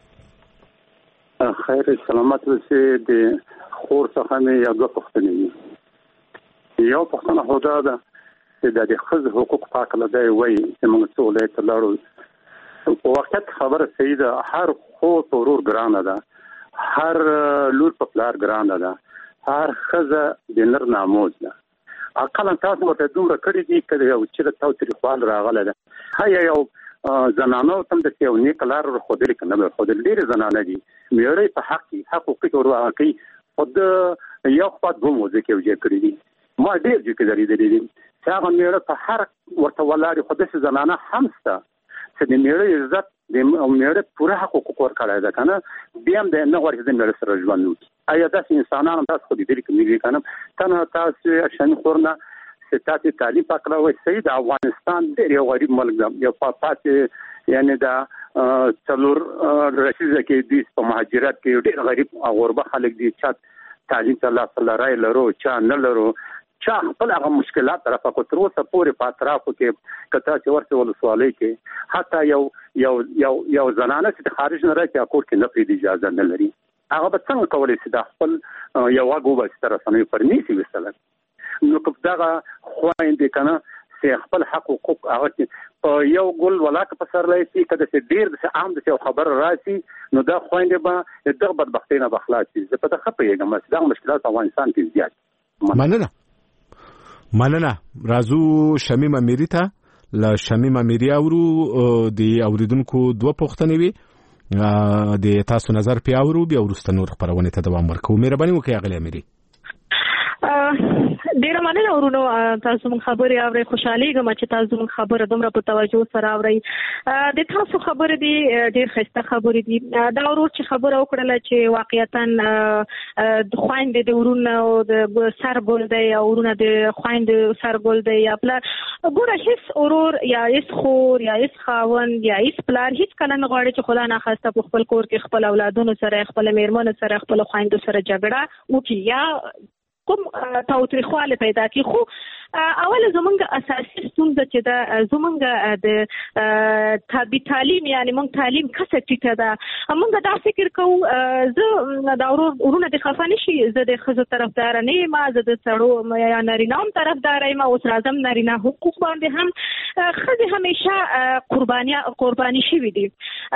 خیر سلامت اوسئ. د خور څخه مې یو دوه پوښتنې دي. یو پوښتنه خو دا ده چې د ښځو حقوق په هکله دی وایي چې موږ څه ولایت ته لاړو. په واقعیت خبره صحیح ده، هر خور په ورور ګرانه ده، هر لور په پلار ګرانه ده، هر ښځه د نر ناموس ده. اقلا تاسو ورته دومره کړي دي که یو چېرته تاوتریخوال راغلی ده، ښایي یو زنانو ته هم داسې یو نیکه لار ورښودلې که نه به ورښودلې. ډېرې زنانه دي مېړه په حق کې حق حقوق ور کوي، خو د یو خوا دوه موضوع کې یوځای کړي دي. ما ډېر ځای کې درېدلي دي چې هغه میړه په هر ورته ولاړ، خو داسې زنانه هم شته چې د میړه عزت د میړه پوره حقوق ورکړی ده که نه، بیا هم د نه غواړي چې د میړه سره ژوند وکړي. آیا داسې انسانان هم تاسو خو لیدلي که نه دي که نه؟ تنها تاسو شمیم خور نه چې تاسې تعلیم په کړه وایي. صحیح د افغانستان ډېر یو غریب ملک ده، یو پاتې یعنې د 4 لسیزه کې دوی په مهاجرت کې ډېر غریب او غربه خلک دي، چا تعلیم ته لاسرسی لرو، چا نه لرو، چا خپل هغه مشکلات رافه کو. تر اوسه پورې په اطرافو کې که تاسې ورته ولسوالۍ کې حتی یو زنانه چې د خارج نه راځي کور کې نه پرېږدي، اجازه نه لري. هغه به څنګه کولی شي دا خپل یو غږ وباسي تر رسنیو پر نیسي وستل نو که دغه خوایندې کنه چې خپل حق حقوق هغه په یو ګل ولاک په سر لایسي کده چې ډیر د عام د خبر راسي نو دا خوایندې به دغه بدبختینه بخلاصي زه په تخه پیګم چې دا مشکلات افغانستان کې زیات مننه راځو شمیم امیری ته له شمیم امیری اورو د اوریدونکو دوه پوښتنې وي د تاسو نظر پیاورو بیا ورسته نور خبرونه ته دوام ورکوم مهرباني وکړئ غلی امیری ډیره مننه ورونو تاسو مون خبرې اورئ خوشحالي کوم چې تاسو مون خبره دومره په توجه سره اورئ د تاسو خبرې دي ډیر ښه خبرې دي دا ورور چې خبره وکړه چې واقعیتاً د خويندې د ورونو د سرګل دی او ورونو د خويندې سرګل دی یا بل ګوره هیڅ ورور یا هیڅ خور یا هیڅ خاوند یا هیڅ پلار هیڅ کله نه غواړي چې خدا نه خواسته په خپل کور کې خپل اولادونو سره خپل میرمنو سره خپل خويندو سره جګړه وکړي یا کوم تاوتریخواله پیدا کی خو اول زمونږ اساسي ستونزه چې دا زمونږ د تعلیم یعنی مونږ تعلیم کسه ټیټه ده مونږ دا فکر کوو زه دا ورونه د خفانه شي زه د خزو طرفدار نه یم زه د سړو یا نارینه طرفدار یم او راځم نارینه حقوق باندې هم خزه همیشه قرباني شي دي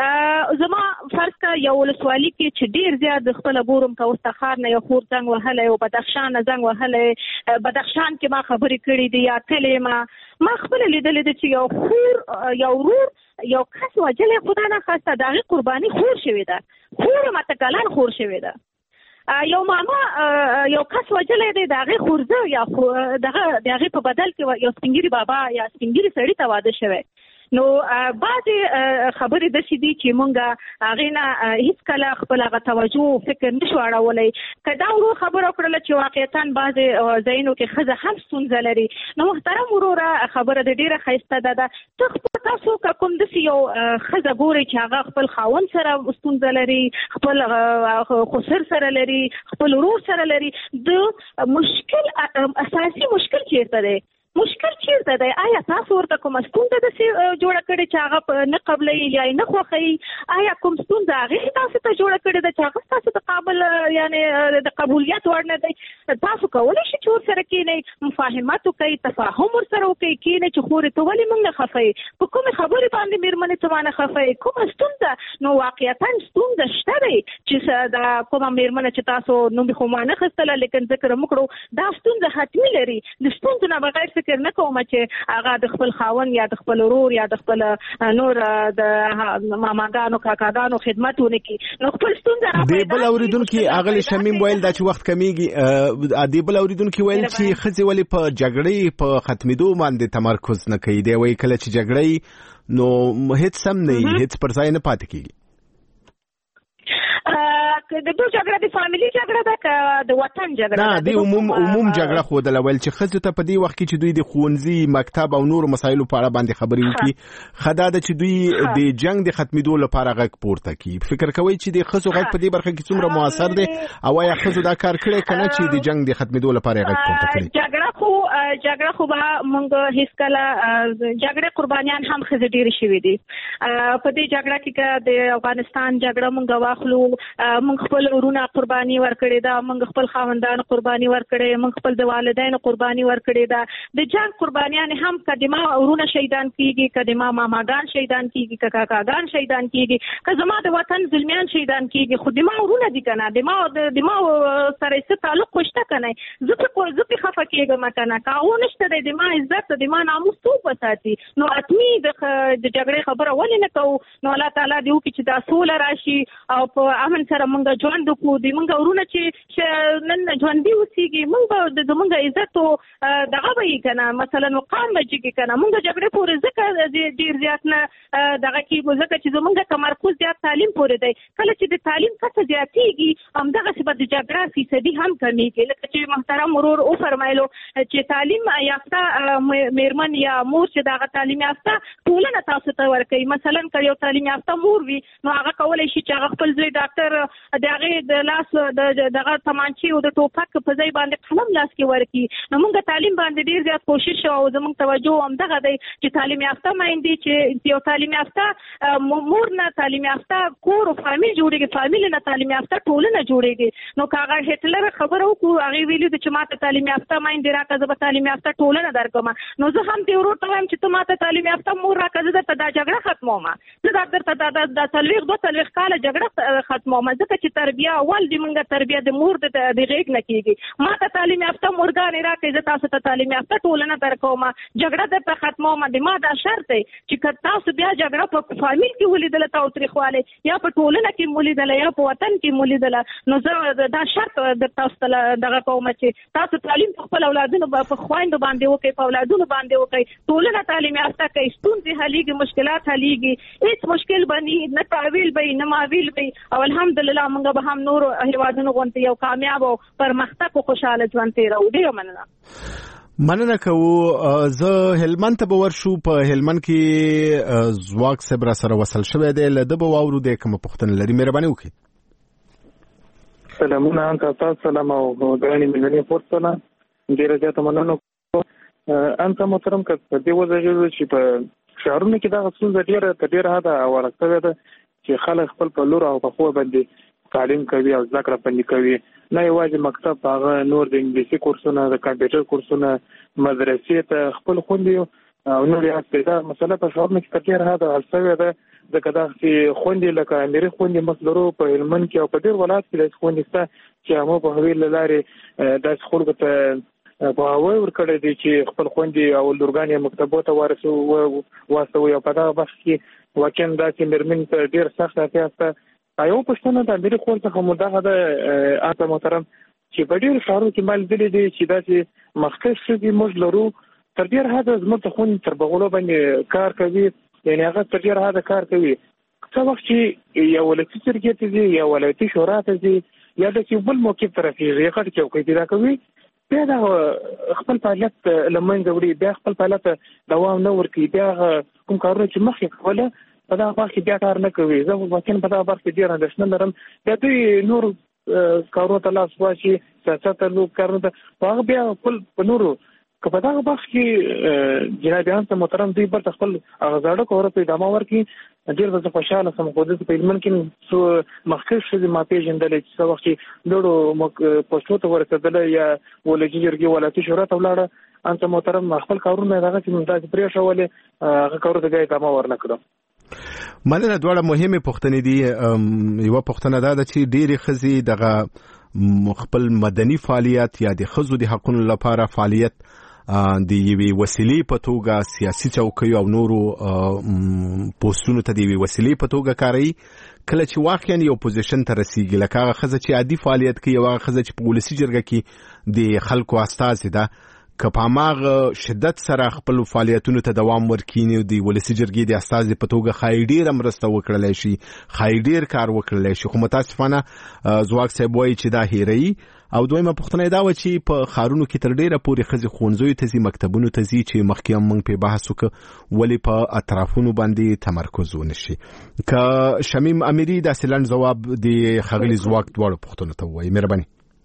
زما فرض کا یو ولسوالي کې چې ډیر زیات خپل بورم کا واستخار نه یو خور څنګه وهله او بدخشان څنګه وهله بدخشان کې ما خبرې کړې دي یا کلمه ما خپل لیدلې دي چې یو خور یو ورور یو کس وجلې خدای نه خواسته دغه قرباني خور شوی ده خور متکلن خور شوی ده یو ماما یو کس وجلې دی دغه خورزه یا دغه په بدل کې یو سپینګری بابا یا سپینګری سړی ته واده شوی نو بعض خبرې د سې دي چې مونږه هغه نه هیڅ کله خپل غو توجه فکر نشو اړولای کدا ورو خبر وکړل چې واقعیتاً بعض زینو کې خزه هم ستونزه لري نو محترم وروره خبره د ډیره خسته ده تاسو کوم د یو خزه ګوري چې هغه خپل خاون سره ستونزه لري خپل خسر سره لري خپل ورور سره لري د مشکل اساسي مشکل چیرته دی مشکل چیرته دی آیا تاسو ورته کوم ستونزه د جوړ کړي چې هغه نه قبلې یا نه خوخي آیا کوم ستونزه هغه تاسو ته جوړ کړي د هغه تاسو ته قابل یعنی د قبولیت ورنه دی تاسو کولای شئ چې ورسره کېنئ مفاهمت وکړئ تفاهم ورسره وکړئ کېنئ چې خورې ته ولې موږ نه خفئ په کومې خبرې باندې مېرمنې ته باندې خفئ کومه ستونزه نو واقعیتاً ستونزه شته دی چې دا کومه مېرمنه چې تاسو نوم خو ما نه خستله لیکن ذکر وکړو دا ستونزه حتمي لري د ستونزو نه بغیر فکر نه کوم چې هغه د خپل خاون یا د خپل ورور یا د خپل نور د ماماګانو کاکاګانو خدمتونه کوي نو خپل ستونزه د بل اوریدونکو اغلی شمیم ویل دا چې وخت کمیږي د بل اوریدونکو ویل چې خزي ولی په جګړې په ختمېدو باندې تمرکز نه کوي دی وی کله چې جګړې نو هیڅ سم نه هیڅ پر ځای نه پاتې کیږي د دوه جګړه د فاميلي جګړه ده د وطن جګړه نه د عموم جګړه خو د لول چې خزه ته په دې وخت کې چې دوی د خونځي مکتب او نور مسایلو په اړه باندې خبرې وکړي خدا د چې دوی د جنگ د ختمېدو لپاره غږ پورته کوي فکر کوي چې د خزو غږ په دې برخه کې څومره موثر دی او یا خزو دا کار کړي کنه چې د جنگ د ختمېدو لپاره غږ پورته کړي جګړه خو به مونږ هیڅ کله جګړه قربانيان هم خزه ډیر شوي دي په دې جګړه کې د افغانستان جګړه مونږ واخلو مونږ خپل ورونه قرباني ورکړې ده مونږ خپل خاوندان قرباني ورکړې مونږ خپل د والدین قرباني ورکړې ده د جنگ قربانيان هم کدما ورونه شهیدان کیږي کدما ماماګان شهیدان کیږي کاکاګان شهیدان کیږي کزما د وطن ظلمیان شهیدان کیږي خو دما ورونه دي کنه دما سره څه تعلق خوشته کنه زه په خفه کېږم کنه کاو نشته د دما عزت د دما ناموس تو پساتي نو اتمی د جګړې خبره ولې نه کوو نو الله تعالی دې وکړي چې دا سول راشي او په امن سره مونږ ژوند وکړو د مونږ ورونه چې نن ژوند دی وسیږي مونږ د مونږ عزت او دغه وي کنه مثلا مقام بچی کنه مونږ جګړې پورې ځکه ډیر زیات نه دغه کې ځکه چې زمونږ تمرکز زیات تعلیم پورې دی کله چې د تعلیم کڅه زیاتېږي هم دغه څه د جګړه فیصدي هم کمیږي لکه چې محترم ورور او فرمایلو چې تعلیم یافته میرمن یا مور چې دغه تعلیم یافته ټولنه تاسو ته ورکوي مثلا که یو تعلیم یافته مور وي نو هغه کولای شي چې هغه خپل ځای ډاکټر د هغه د لاس دغه تمانچې او د ټوپک په ځای باندې قلم لاس کې ورکی. نو موږ تعلیم باندې ډیر زیات کوشش او زموږ توجه هم دغه دی چې تعلیم یافته مایندې چې یو تعلیم یافته مور نه تعلیم یافته کور او فامیل جوړیږي، فامیل نه تعلیم یافته ټولنه جوړیږي. نو کاغه هټلر خبره وکړو هغه ویلي چې ماته تعلیم یافته مایندې راکړه زه به تعلیم یافته ټولنه درکوم. نو زه هم دې ورور ته وایم چې ته ماته تعلیم یافته مور راکړه زه درته دا جګړه ختموم، زه درته دا څلوېښت کاله جګړه ختموم، ځکه چې تربیه اول د موږ تربیه د مور د غېږ نه کېږي. ماته تعلیم یافته مورګانې راکړئ زه تاسو ته تعلیم یافته ټولنه درکوم، جګړه درته ختموم. د ما دا شرط دی چې که تاسو بیا جګړه په فامیل کې ولیدله تاوتریخوالی یا په ټولنه کې ولیدله یا په وطن کې ولیدله، نو زه دا شرط در تاسو ته دغه کوم چې تاسو تعلیم په خپل اولادونو په خویندو باندې وکړئ، په اولادونو باندې وکړئ، ټولنه تعلیم یافته کړئ، ستونزې حلیږي، مشکلات حلیږي، هیڅ مشکل به نه تعویل به نه ماویل به او الحمدلله موږ به هم نور هیوادونو غونډې یو کامیاب او پرمختګ او خوشاله ژوند تېروو. ډېره مننه کوو. زه هلمند ته به ورشو. په هلمند کې ځواک صاحب را سره وصل شوی دی، له ده به واورو دی کومه پوښتنه لري. مهرباني وکړئ. سلامونه انت سلام او ګرانې ملګرې پورته ډېره زیاته مننه. انت محترم که په دې وجه چې په شهرونو کې دا ستونزه ډېره حده هواره شوې ده چې خلک خپل په لور او په خوا باندې تعلیم کوي او زده کړه باندې کوي، نه یوازې مکتب، هغه نور د انګلیسي کورسونه، د کمپیوټر کورسونه، مدرسې ته خپل خوندې او نور یې پیدا مسله په شهرونو کې ډېره حده حل شوې ده. ځکه دا چې خوندې لکه امیري خوندې موږ لرو په هلمند کې او په ډېر ولایت کې داسې خوندې شته چې هغه په هغې له لارې داسې خلکو ته په هوای ورکړی دی چې خپل خوندې او لورګانې مکتبو ته واستوي او په دغه بخت کې واقعا داسې مېرمنې ته ډېر سخت اړتیا شته. یو پوښتنه د امیري خور څخه مو دغه ده انت محترم چې په ډېرو ښارونو کې ما لیدلي دي چې داسې مخکښ ښځې موږ لرو تر ډېر حده زموږ د خوندې تر بغلو باندې کار کوي، یعنې هغه تر ډېر حده کار کوي. څه وخت چې یا ولایتي جرګې ته ځي یا ولایتي شورا ته ځي یا داسې بل موقف ته رسېږي غټ چوکۍ پیدا کوي، بیا دا خپل فعالیت له منځه وړي، بیا خپل فعالیت دوام نه ورکوي، بیا کوم کارونه چې مخکې کوله په دغه برخه کې بیا کار نه کوي. زه واقعا په دغه برخه کې ډېره اندېښنه لرم. بیا دوی نور کارونو ته لاس واچي، سیاست ته لوب کارونه ته په هغه بیا خپل په نورو که په دغه برخه کې جناب انت محترم دوی بل خپل هغه زاړه کارونه ته ادامه ورکړي، ډېر به زه خوشحاله شم. خو دلته په هلمند کې څو مخکښ ښځې ما پېژندلې چې څه وخت چې لوړو پوسټو ته ورسېدله یا ولایتي جرګې ولایتي شورا ته ولاړه، انت محترم خپل کارونه دغه چې داسې پرېښولې هغه کارونو ته بیا ادامه ورنه کړه. مننه. دواړه مهمې پوښتنې دي. یوه پوښتنه دا ده چې ډېرې ښځې دغه خپل مدني فعالیت یا د ښځو د حقونو لپاره فعالیت د یوې وسیلې په توګه سیاسي چوکیو او نورو پوسټونو ته د یوې وسیلې په توګه کاروي. کله چې واقعا یو پوزیشن ته رسیږي، لکه هغه ښځه چې عادي فعالیت کوي او هغه ښځه چې په ولسي جرګه کې د خلکو استازې ده، که په هماغه شدت سره خپل فعالیتونو ته دوام ورکړي نو د ولسي جرګې د استازې په توګه ښایي ډېره مرسته وکړلی شي، ښایي ډېر کار وکړلی شي. خو متاسفانه ځواک صاحب وایي چې دا هیروي. او دویمه پوښتنه دا وه چې په ښارونو کې تر ډېره پورې ښځې ښوونځیو ته ځي، مکتبونو ته ځي، چې مخکې هم موږ پرې بحث وکړو ولې په اطرافونو باندې تمرکز ونه شي. که شمیم امیري داسې لنډ ځواب د ښاغلي ځواک دواړو پوښتنو ته ووایي. مهرباني.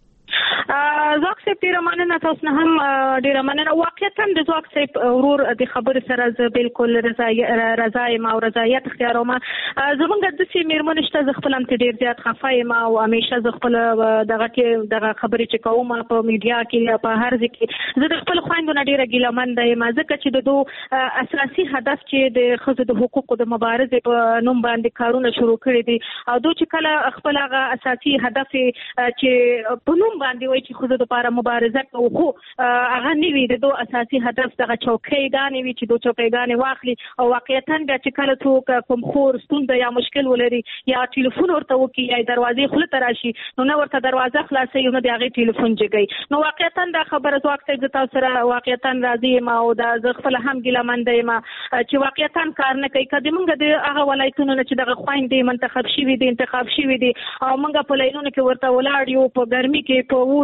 ځواک صاحب ډېره مننه، تاسو نه هم ډېره مننه. واقعیتا د ځواک صاحب ورور د خبرې سره زه بالکل رضا یم او رضایت اختیاروم. زمونږ داسې مېرمنې شته زه خپل هم ترې ډېر زیات خفه یم او همیشه زه خپل دغه خبرې چې کوم په میډیا کې یا په هر ځای کې زه د خپل خویندو نه ډېره ګیلهمنده یم، ځکه چې د دوی اساسي هدف چې د ښځو د حقوقو د مبارزې په نوم باندې کارونه شروع کړي دي او دوی چې کله خپل هغه اساسي هدف چې په نوم باندې وایي چې ښځو لپاره مبارزه کوو، خو هغه نه وي د دوی اساسي هدف دغه چوکیګانې وي چې دوی چوکیګانې واخلي او واقعیتا بیا چې کله څوک کوم خور ستونزه یا مشکل ولري یا ټلیفون ورته وکړي یا دروازې خوله ته راشي نو نه ورته دروازه خلاصوي نو د هغې ټلیفون جګوي. نو واقعیتا دا خبره ځواک صاحب زه تاسو سره واقعیتا راضي یم او دا زه خپله هم ګیلهمنده یم چې واقعیتا کار نه کوي. که د موږ د هغه ولایتونو نه چې دغه خویندې منتخب شوي دي انتخاب شوي دي او موږ په لینونو کې ورته ولاړ یو، په ګرمي کې، په اوړي کې، په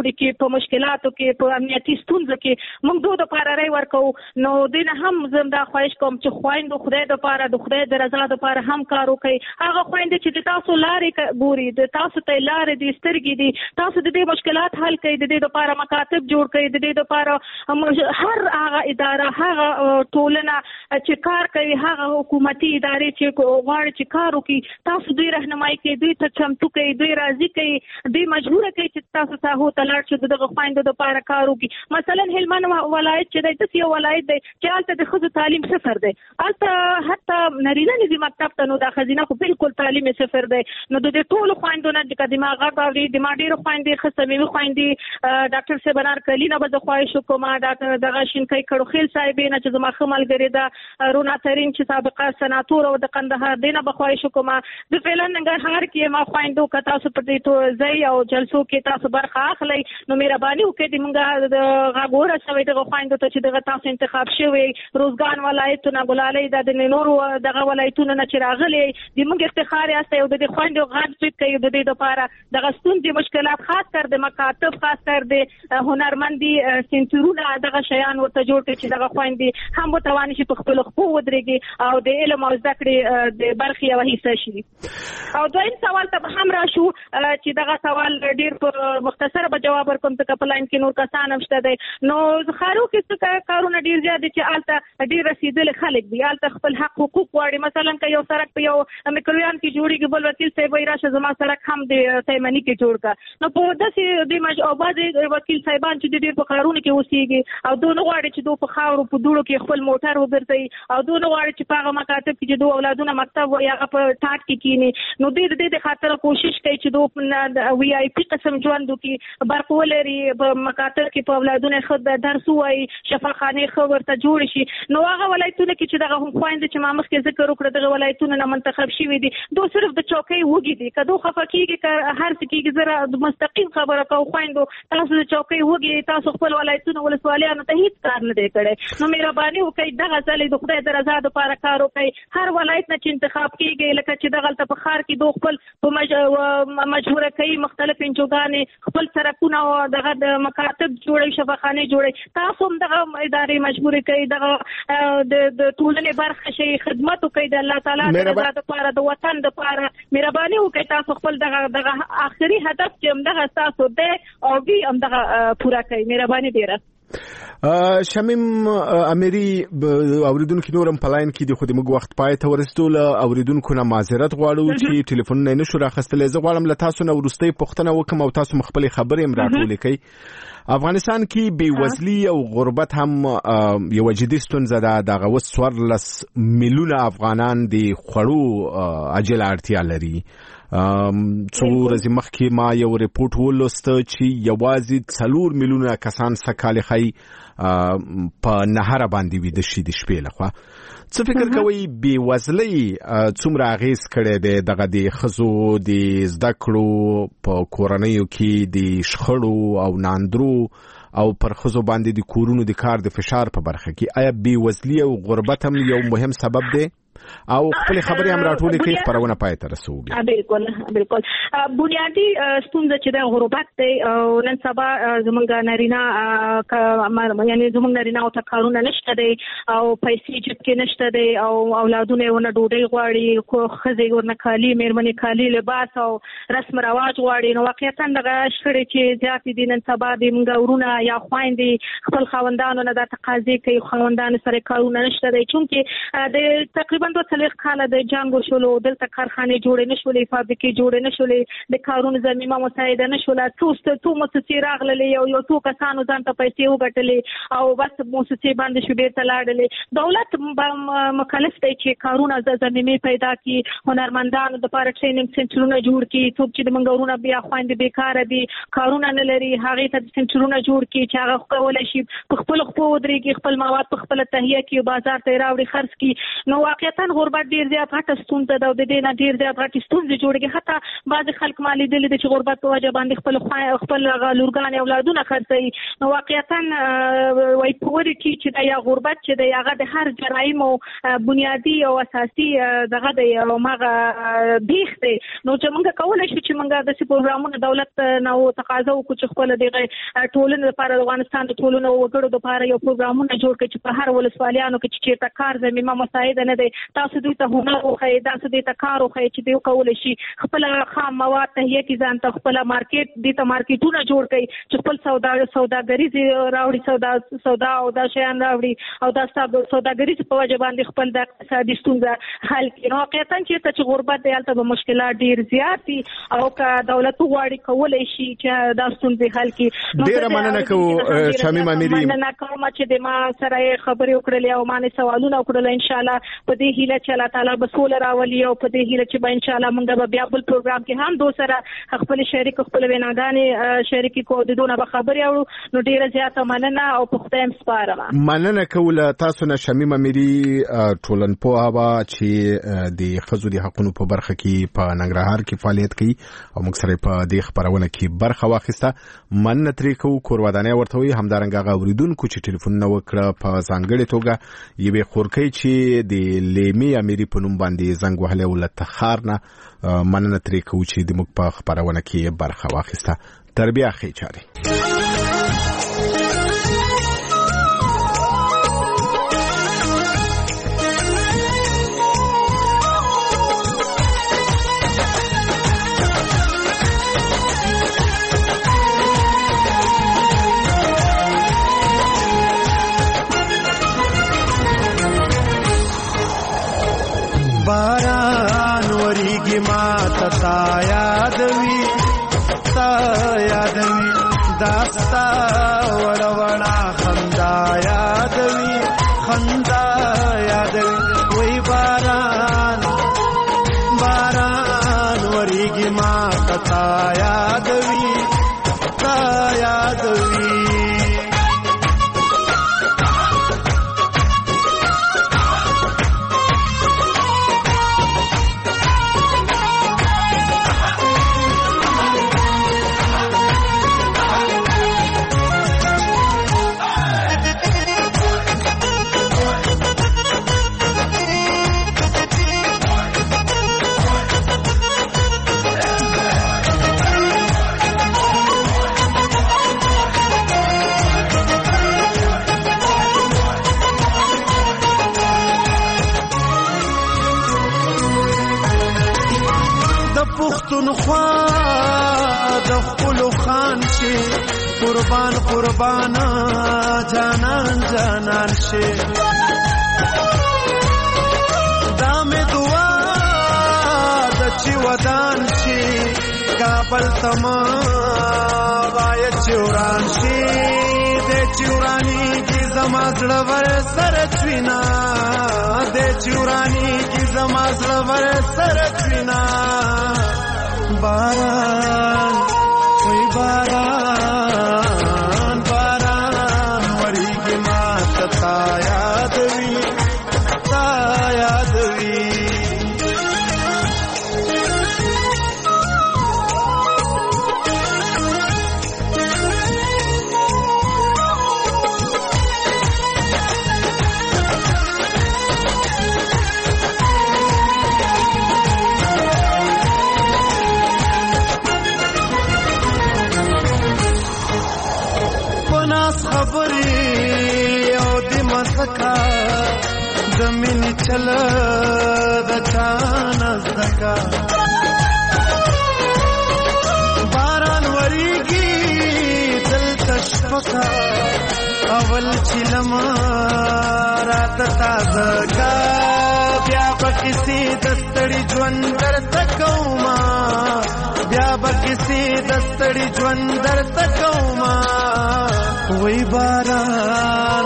په مشکلاتو کې په امنیتي ستونزو کې موږ دوی لپاره رای ورکو. نو دوی نه هم زم دا خواهش کوم چې خویندو خدای لپاره د خدای د رضا لپاره هم کار وکړي. هغه خویندې چې تاسو لارې ګوري، د تاسو ته لارې دي، سترګې دي، تاسو د دې مشکلات حل کړئ، د دې لپاره مکاتب جوړ کړئ، د دې لپاره هر هغه اداره، هغه ټولنه چې کار کوي، هغه حکومتي ادارې چې غواړي چې کار وکړي، تاسو دوی راهنمایي کړئ، دوی ته چمتو کړئ، دوی راضي کړئ، دوی مجبور کړئ چې تاسو ساحو ته لاړ شئ، دغه خویندو لپاره کار وکړي. مثلا هلمند ولایت چې دی داسې یو ولایت دی چې هلته د ښځو تعلیم صفر دی، هلته حتی نارینه نه ځي مکتب ته، نو دا ښځینه خو بالکل تعلیم یې صفر دی. نو د دې ټولو خویندو نه چې د ما غږ اوري، د ما ډېرو خویندې ښه صمیمي خویندې، ډاکټر صاحب انارکلي نه به زه خواهش وکړم، دغه شینکۍ کړوخیل صاحبې نه چې زما ښه ملګرې ده، رونا ترین چې سابقه سناتور او د قندهار دی نه به خواهش وکړم. د فعلا ننګرهار کې ما خویندو که تاسو په دې ځای او جلسو کې تاسو برخه اخلئ نو مهرباني وکړئ د موږ د غږ ورسوئ دغه خویندو ته چې دغه تاسو انتخاب شوي روزګان ولایتونه، ګلالۍ د نورو دغه ولایتونو نه چې راغلي د موږ افتخار یاستئ او د دې خویندو غږ سپیټ کوي. د دې لپاره دغه ستونزې مشکلات خاص کر د مکاتب، خاص کر د هنرمندي سنټرونه دغه شیان ورته جوړ کړي چې دغه خویندې هم وتواني چې په خپلو خپو ودرېږي او د علم او زده کړې د برخې یوه حصه شي. او دویم سوال ته هم راشو چې دغه سوال ډېر په مختصره به جواب ورکوم ځکه په لاین کې نور کسان هم شته دی. نو ښارو کې څه کارونه ډېر زیات دي چې هلته ډېر رسېدلي خلک دي، هلته خپل حق حقوق غواړي. مثلا که یو سړک په یو میکرویان کې جوړېږي، بل وکیل صاحب وایي راشه زما سړک هم د تیمني کې جوړ کړه. نو په داسې او بعضې وکیل صاحبان چې ډېر په ښارونو کې اوسېږي او دوی نه غواړي چې دوی په خاورو په دوړو کې خپل موټر وګرځوي او دوی نه غواړي چې په هغه مکاتب کې چې دوی اولادونه مکتب وایي هغه په ټاټ کې کښېني. نو دوی د دې د خاطره کوشش کوي چې دوی وي آی پي قسم ژوند وکړي، برق ولري، په مکاتب کې په اولادونه ښه درس ووایي، شفاخانې ښه ورته جوړې شي. نو هغه ولایتونه کې چې دغه خویندې چې ما مخکې ذکر وکړه دغه ولایتونه نه منتخب شوي دي، دوی صرف د چوکۍ وږي دي. که دوی خفه کېږي که هر څه کېږي، زه مستقیم خبره کوم خویندو، تاسو د چوکۍ وږي، تاسو خپل ولایتونه ولسوالیانو ته هېڅ کار نه دی کړی. نو مهرباني وکړئ دغه ځلې د خدای د رضا دپاره کار وکړئ. هر ولایت نه چې انتخاب کېږي لکه چې دغلته په ښار کې دوی خپل په مجبوره کوي مختلف انجوګانې خپل سرکونه او دغه د مکاتب جوړوي، شفاخانې جوړوي. تاسو هم دغه ادارې مجبورې کوي دغه د ټولنې برخه شي، خدمت وکړئ د الله تعالی د رضا دپاره، د وطن دپاره. مهرباني وکړئ تاسو خپل دغه آخري هدف چې همدغه ستاسو دی او وي همدغه پوره کوئ. مهرباني ډېره. شمیم امیری اوریدونکو نورم په لاین کې د خو د موږ وخت پای ته ورسېدو. له اوریدونکو نه معذرت غواړو چې ټلیفونونه نه شو راخیستلی. زه غواړم له تاسو نه وروستۍ پوښتنه وکړم او تاسو خپلې خبرې هم راټولې کړئ. افغانستان کې بېوزلي او غربت هم یوه جدي ستونزه ده. دغه اوس 14 میلیونه افغانان د خوړو عاجله اړتیا لري. څو ورځې مخکې ما یو ریپورټ ولوسته چې یوازې 4 میلیونه کسان سږکال ښایي په نهره باندې ویده شي د شپې لخوا. څه فکر کوئ بېوزلۍ څومره اغېز کړی دی دغه د ښځو د زده کړو په کورنیو کې د شخړو او ناندرو او پر ښځو باندې د کورونو د کار د فشار په برخه کې؟ آیا بېوزلي او غربت هم یو مهم سبب دی؟ او خپل خبرې هم راټولې کړئ، خبرونه پای ته رسوو. بالکل بنیادی ستونزه چې د غربت دی او نن سبا زمونږ نارینه یعنی زمونږ نارینه او ته کارونه نشته دی او پیسې جیب کې نشته دی او اولادونه یې ورنه ډوډۍ غواړي، ښځې ورنه کالي، مېرمنې کالي، لباس او رسم رواج غواړي. نو واقعیتا دغه شخړې چې زیاتې دي نن سبا د موږ ورونه یا خویندې خپل خاوندانو نه دا تقاضې کوي، خاوندانو سره کارونه نشته دی. چونکې د تقریبا 2 کاله د جنګ وشولو، دلته کارخانې جوړې نه شولې، فابریکې جوړې نه شولې، د کارونو زمینه مساعده نه شوله. څو مؤسسې راغللې، یو څو کسانو ځان ته پیسې وګټلې او بس مؤسسې باندې شو بیرته لاړلې. دولت مکلف دی چې کارونه زمینه پیدا کړي، هنرمندانو دپاره ټریننګ سنټرونه جوړ کړي. څوک چې د موږ ورونه بیا خویندې بیکاره دي، کارونه نه لري، هغې ته سنټرونه جوړ کړي چې هغه کولی شي په خپلو خپو ودرېږي، خپل مواد په خپله تهیه کړي، بازار ته یې راوړي، خرڅ کړي. نو واقعیت واقعیتا غربت ډیر زیات غټه ستونزه ده او د دې نه ډیر زیات غټې ستونزې جوړېږي. حتی بعضې خلک ما لیدلي دي چې غربت په وجه باندې خپل لورګانې اولادونه خرڅوي. نو واقعیتا وایي پورټي چې دی یا غربت چې دی هغه د هر جرایمو بنیادي او اساسي دغه دی او هغه بیخ دی. نو چې موږ کولی شو چې موږ داسې پروګرامونه دولت نه تقاضا وکړو چې خپله دغه ټولنې لپاره د افغانستان د ټولنو وګړو لپاره یو پروګرامونه جوړ کړي چې په هر ولسوالیانو کې چې چېرته کار زمینه مساعده نه دی تاسو دوی ته هنر وښیئ، تاسو دوی ته کار وښیئ چې دوی وکولی شي خپله خام مواد تهیه کړي، ځان ته خپله مارکیټ دې ته مارکیټونه جوړ کړي چې خپل سوداګریز راوړي، سودا او دا شیان راوړي او دا سوداګریز په وجه باندې خپل د اقتصادي ستونزه حل کړي. نو واقعیتا چې غربت دی هلته به مشکلات ډېر زیات دي او که دولت وغواړي کولی شي چې دا ستونزې حل کړي. ډېره مننه کوو شمیم امیري. مننه کوم چې د ما سره یې خبرې وکړلې او ما نه سوالونه وکړل. انشاءالله په دې هیله چې الله تعالی به سوله راولي او په دې هیله چې به انشاءالله موږ به بیا بل پروګرام کې هم دو سره خپل شریک خپل ویناګانې شریکې کوو، د دونه به خبرې اورو. نو ډېره زیاته مننه او په خدای م سپارم. مننه کوو له تاسو نه شمیم امیري، ټولنپوه به چې د ښځو د حقونو په برخه کې په ننګرهار کې فعالیت کوي او موږ سره په دې خپرونه کې برخه واخیسته. مننه ترې کوو، کور ودانۍ ورته وایي. همدارنګه هغه اورېدونکو چې ټلیفونونه وکړه په ځانګړې توګه یوې خورکۍ چې د لیمې امیري په نوم باندې زنګ وهلی و له تخار نه، مننه ترې کوو چې د موږ په خپرونه کې برخه واخیسته. تر بیا ښې چارې. باران وریږي ما تا یادوي داستا وړه وړه خندا یادوي وای باران وریږي ما تا یادوي قربان جانان شي دا مې دعا د چې ودان شي کابل تما وای چوران شي د چورانی کی زما زړه ور سره چوینا د چورانی کی زما زړه ور سره چوینا باران وای باران وریږي ما تا یادوي زمین چل د چان زکا باران وریږي دل تشفقا اول چلم رات تازه کا بیا بکسی دستړي ژوند درته کوما بیا بکسی دستړي ژوند درته کوما وای باران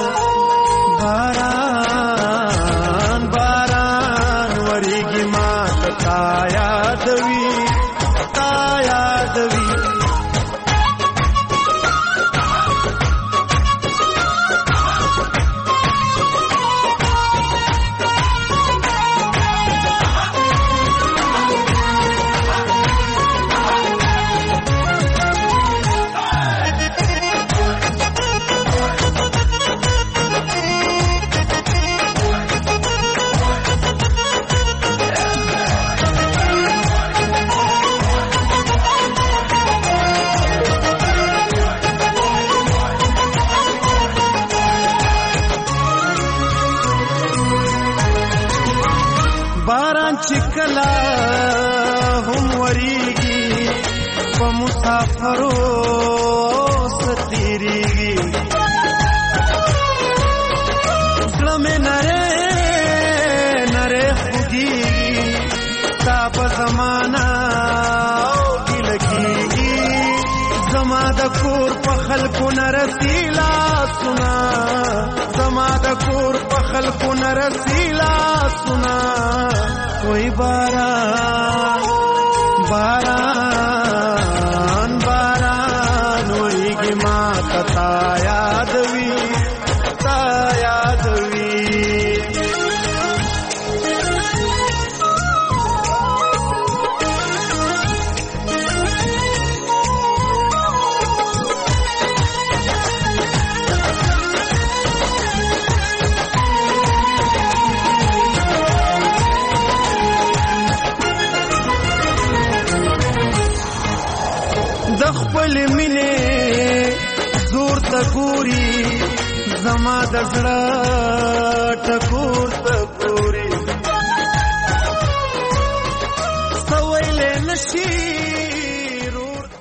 وریږي ما تا یادوي په مسافرو ستیریږي زړه مې نره خوږیږي ستا په زمانه او ګیله کېږي زما د کور په خلکو نه رسي لاسونه زما د کور په خلکو نه رسي لاسونه وای باران باران باران وایږي ما ته تا یادوي تا یادوي د خپل مینې زور ته ګوري زما د زړه ټکور ته ګوري څه ویلی نشي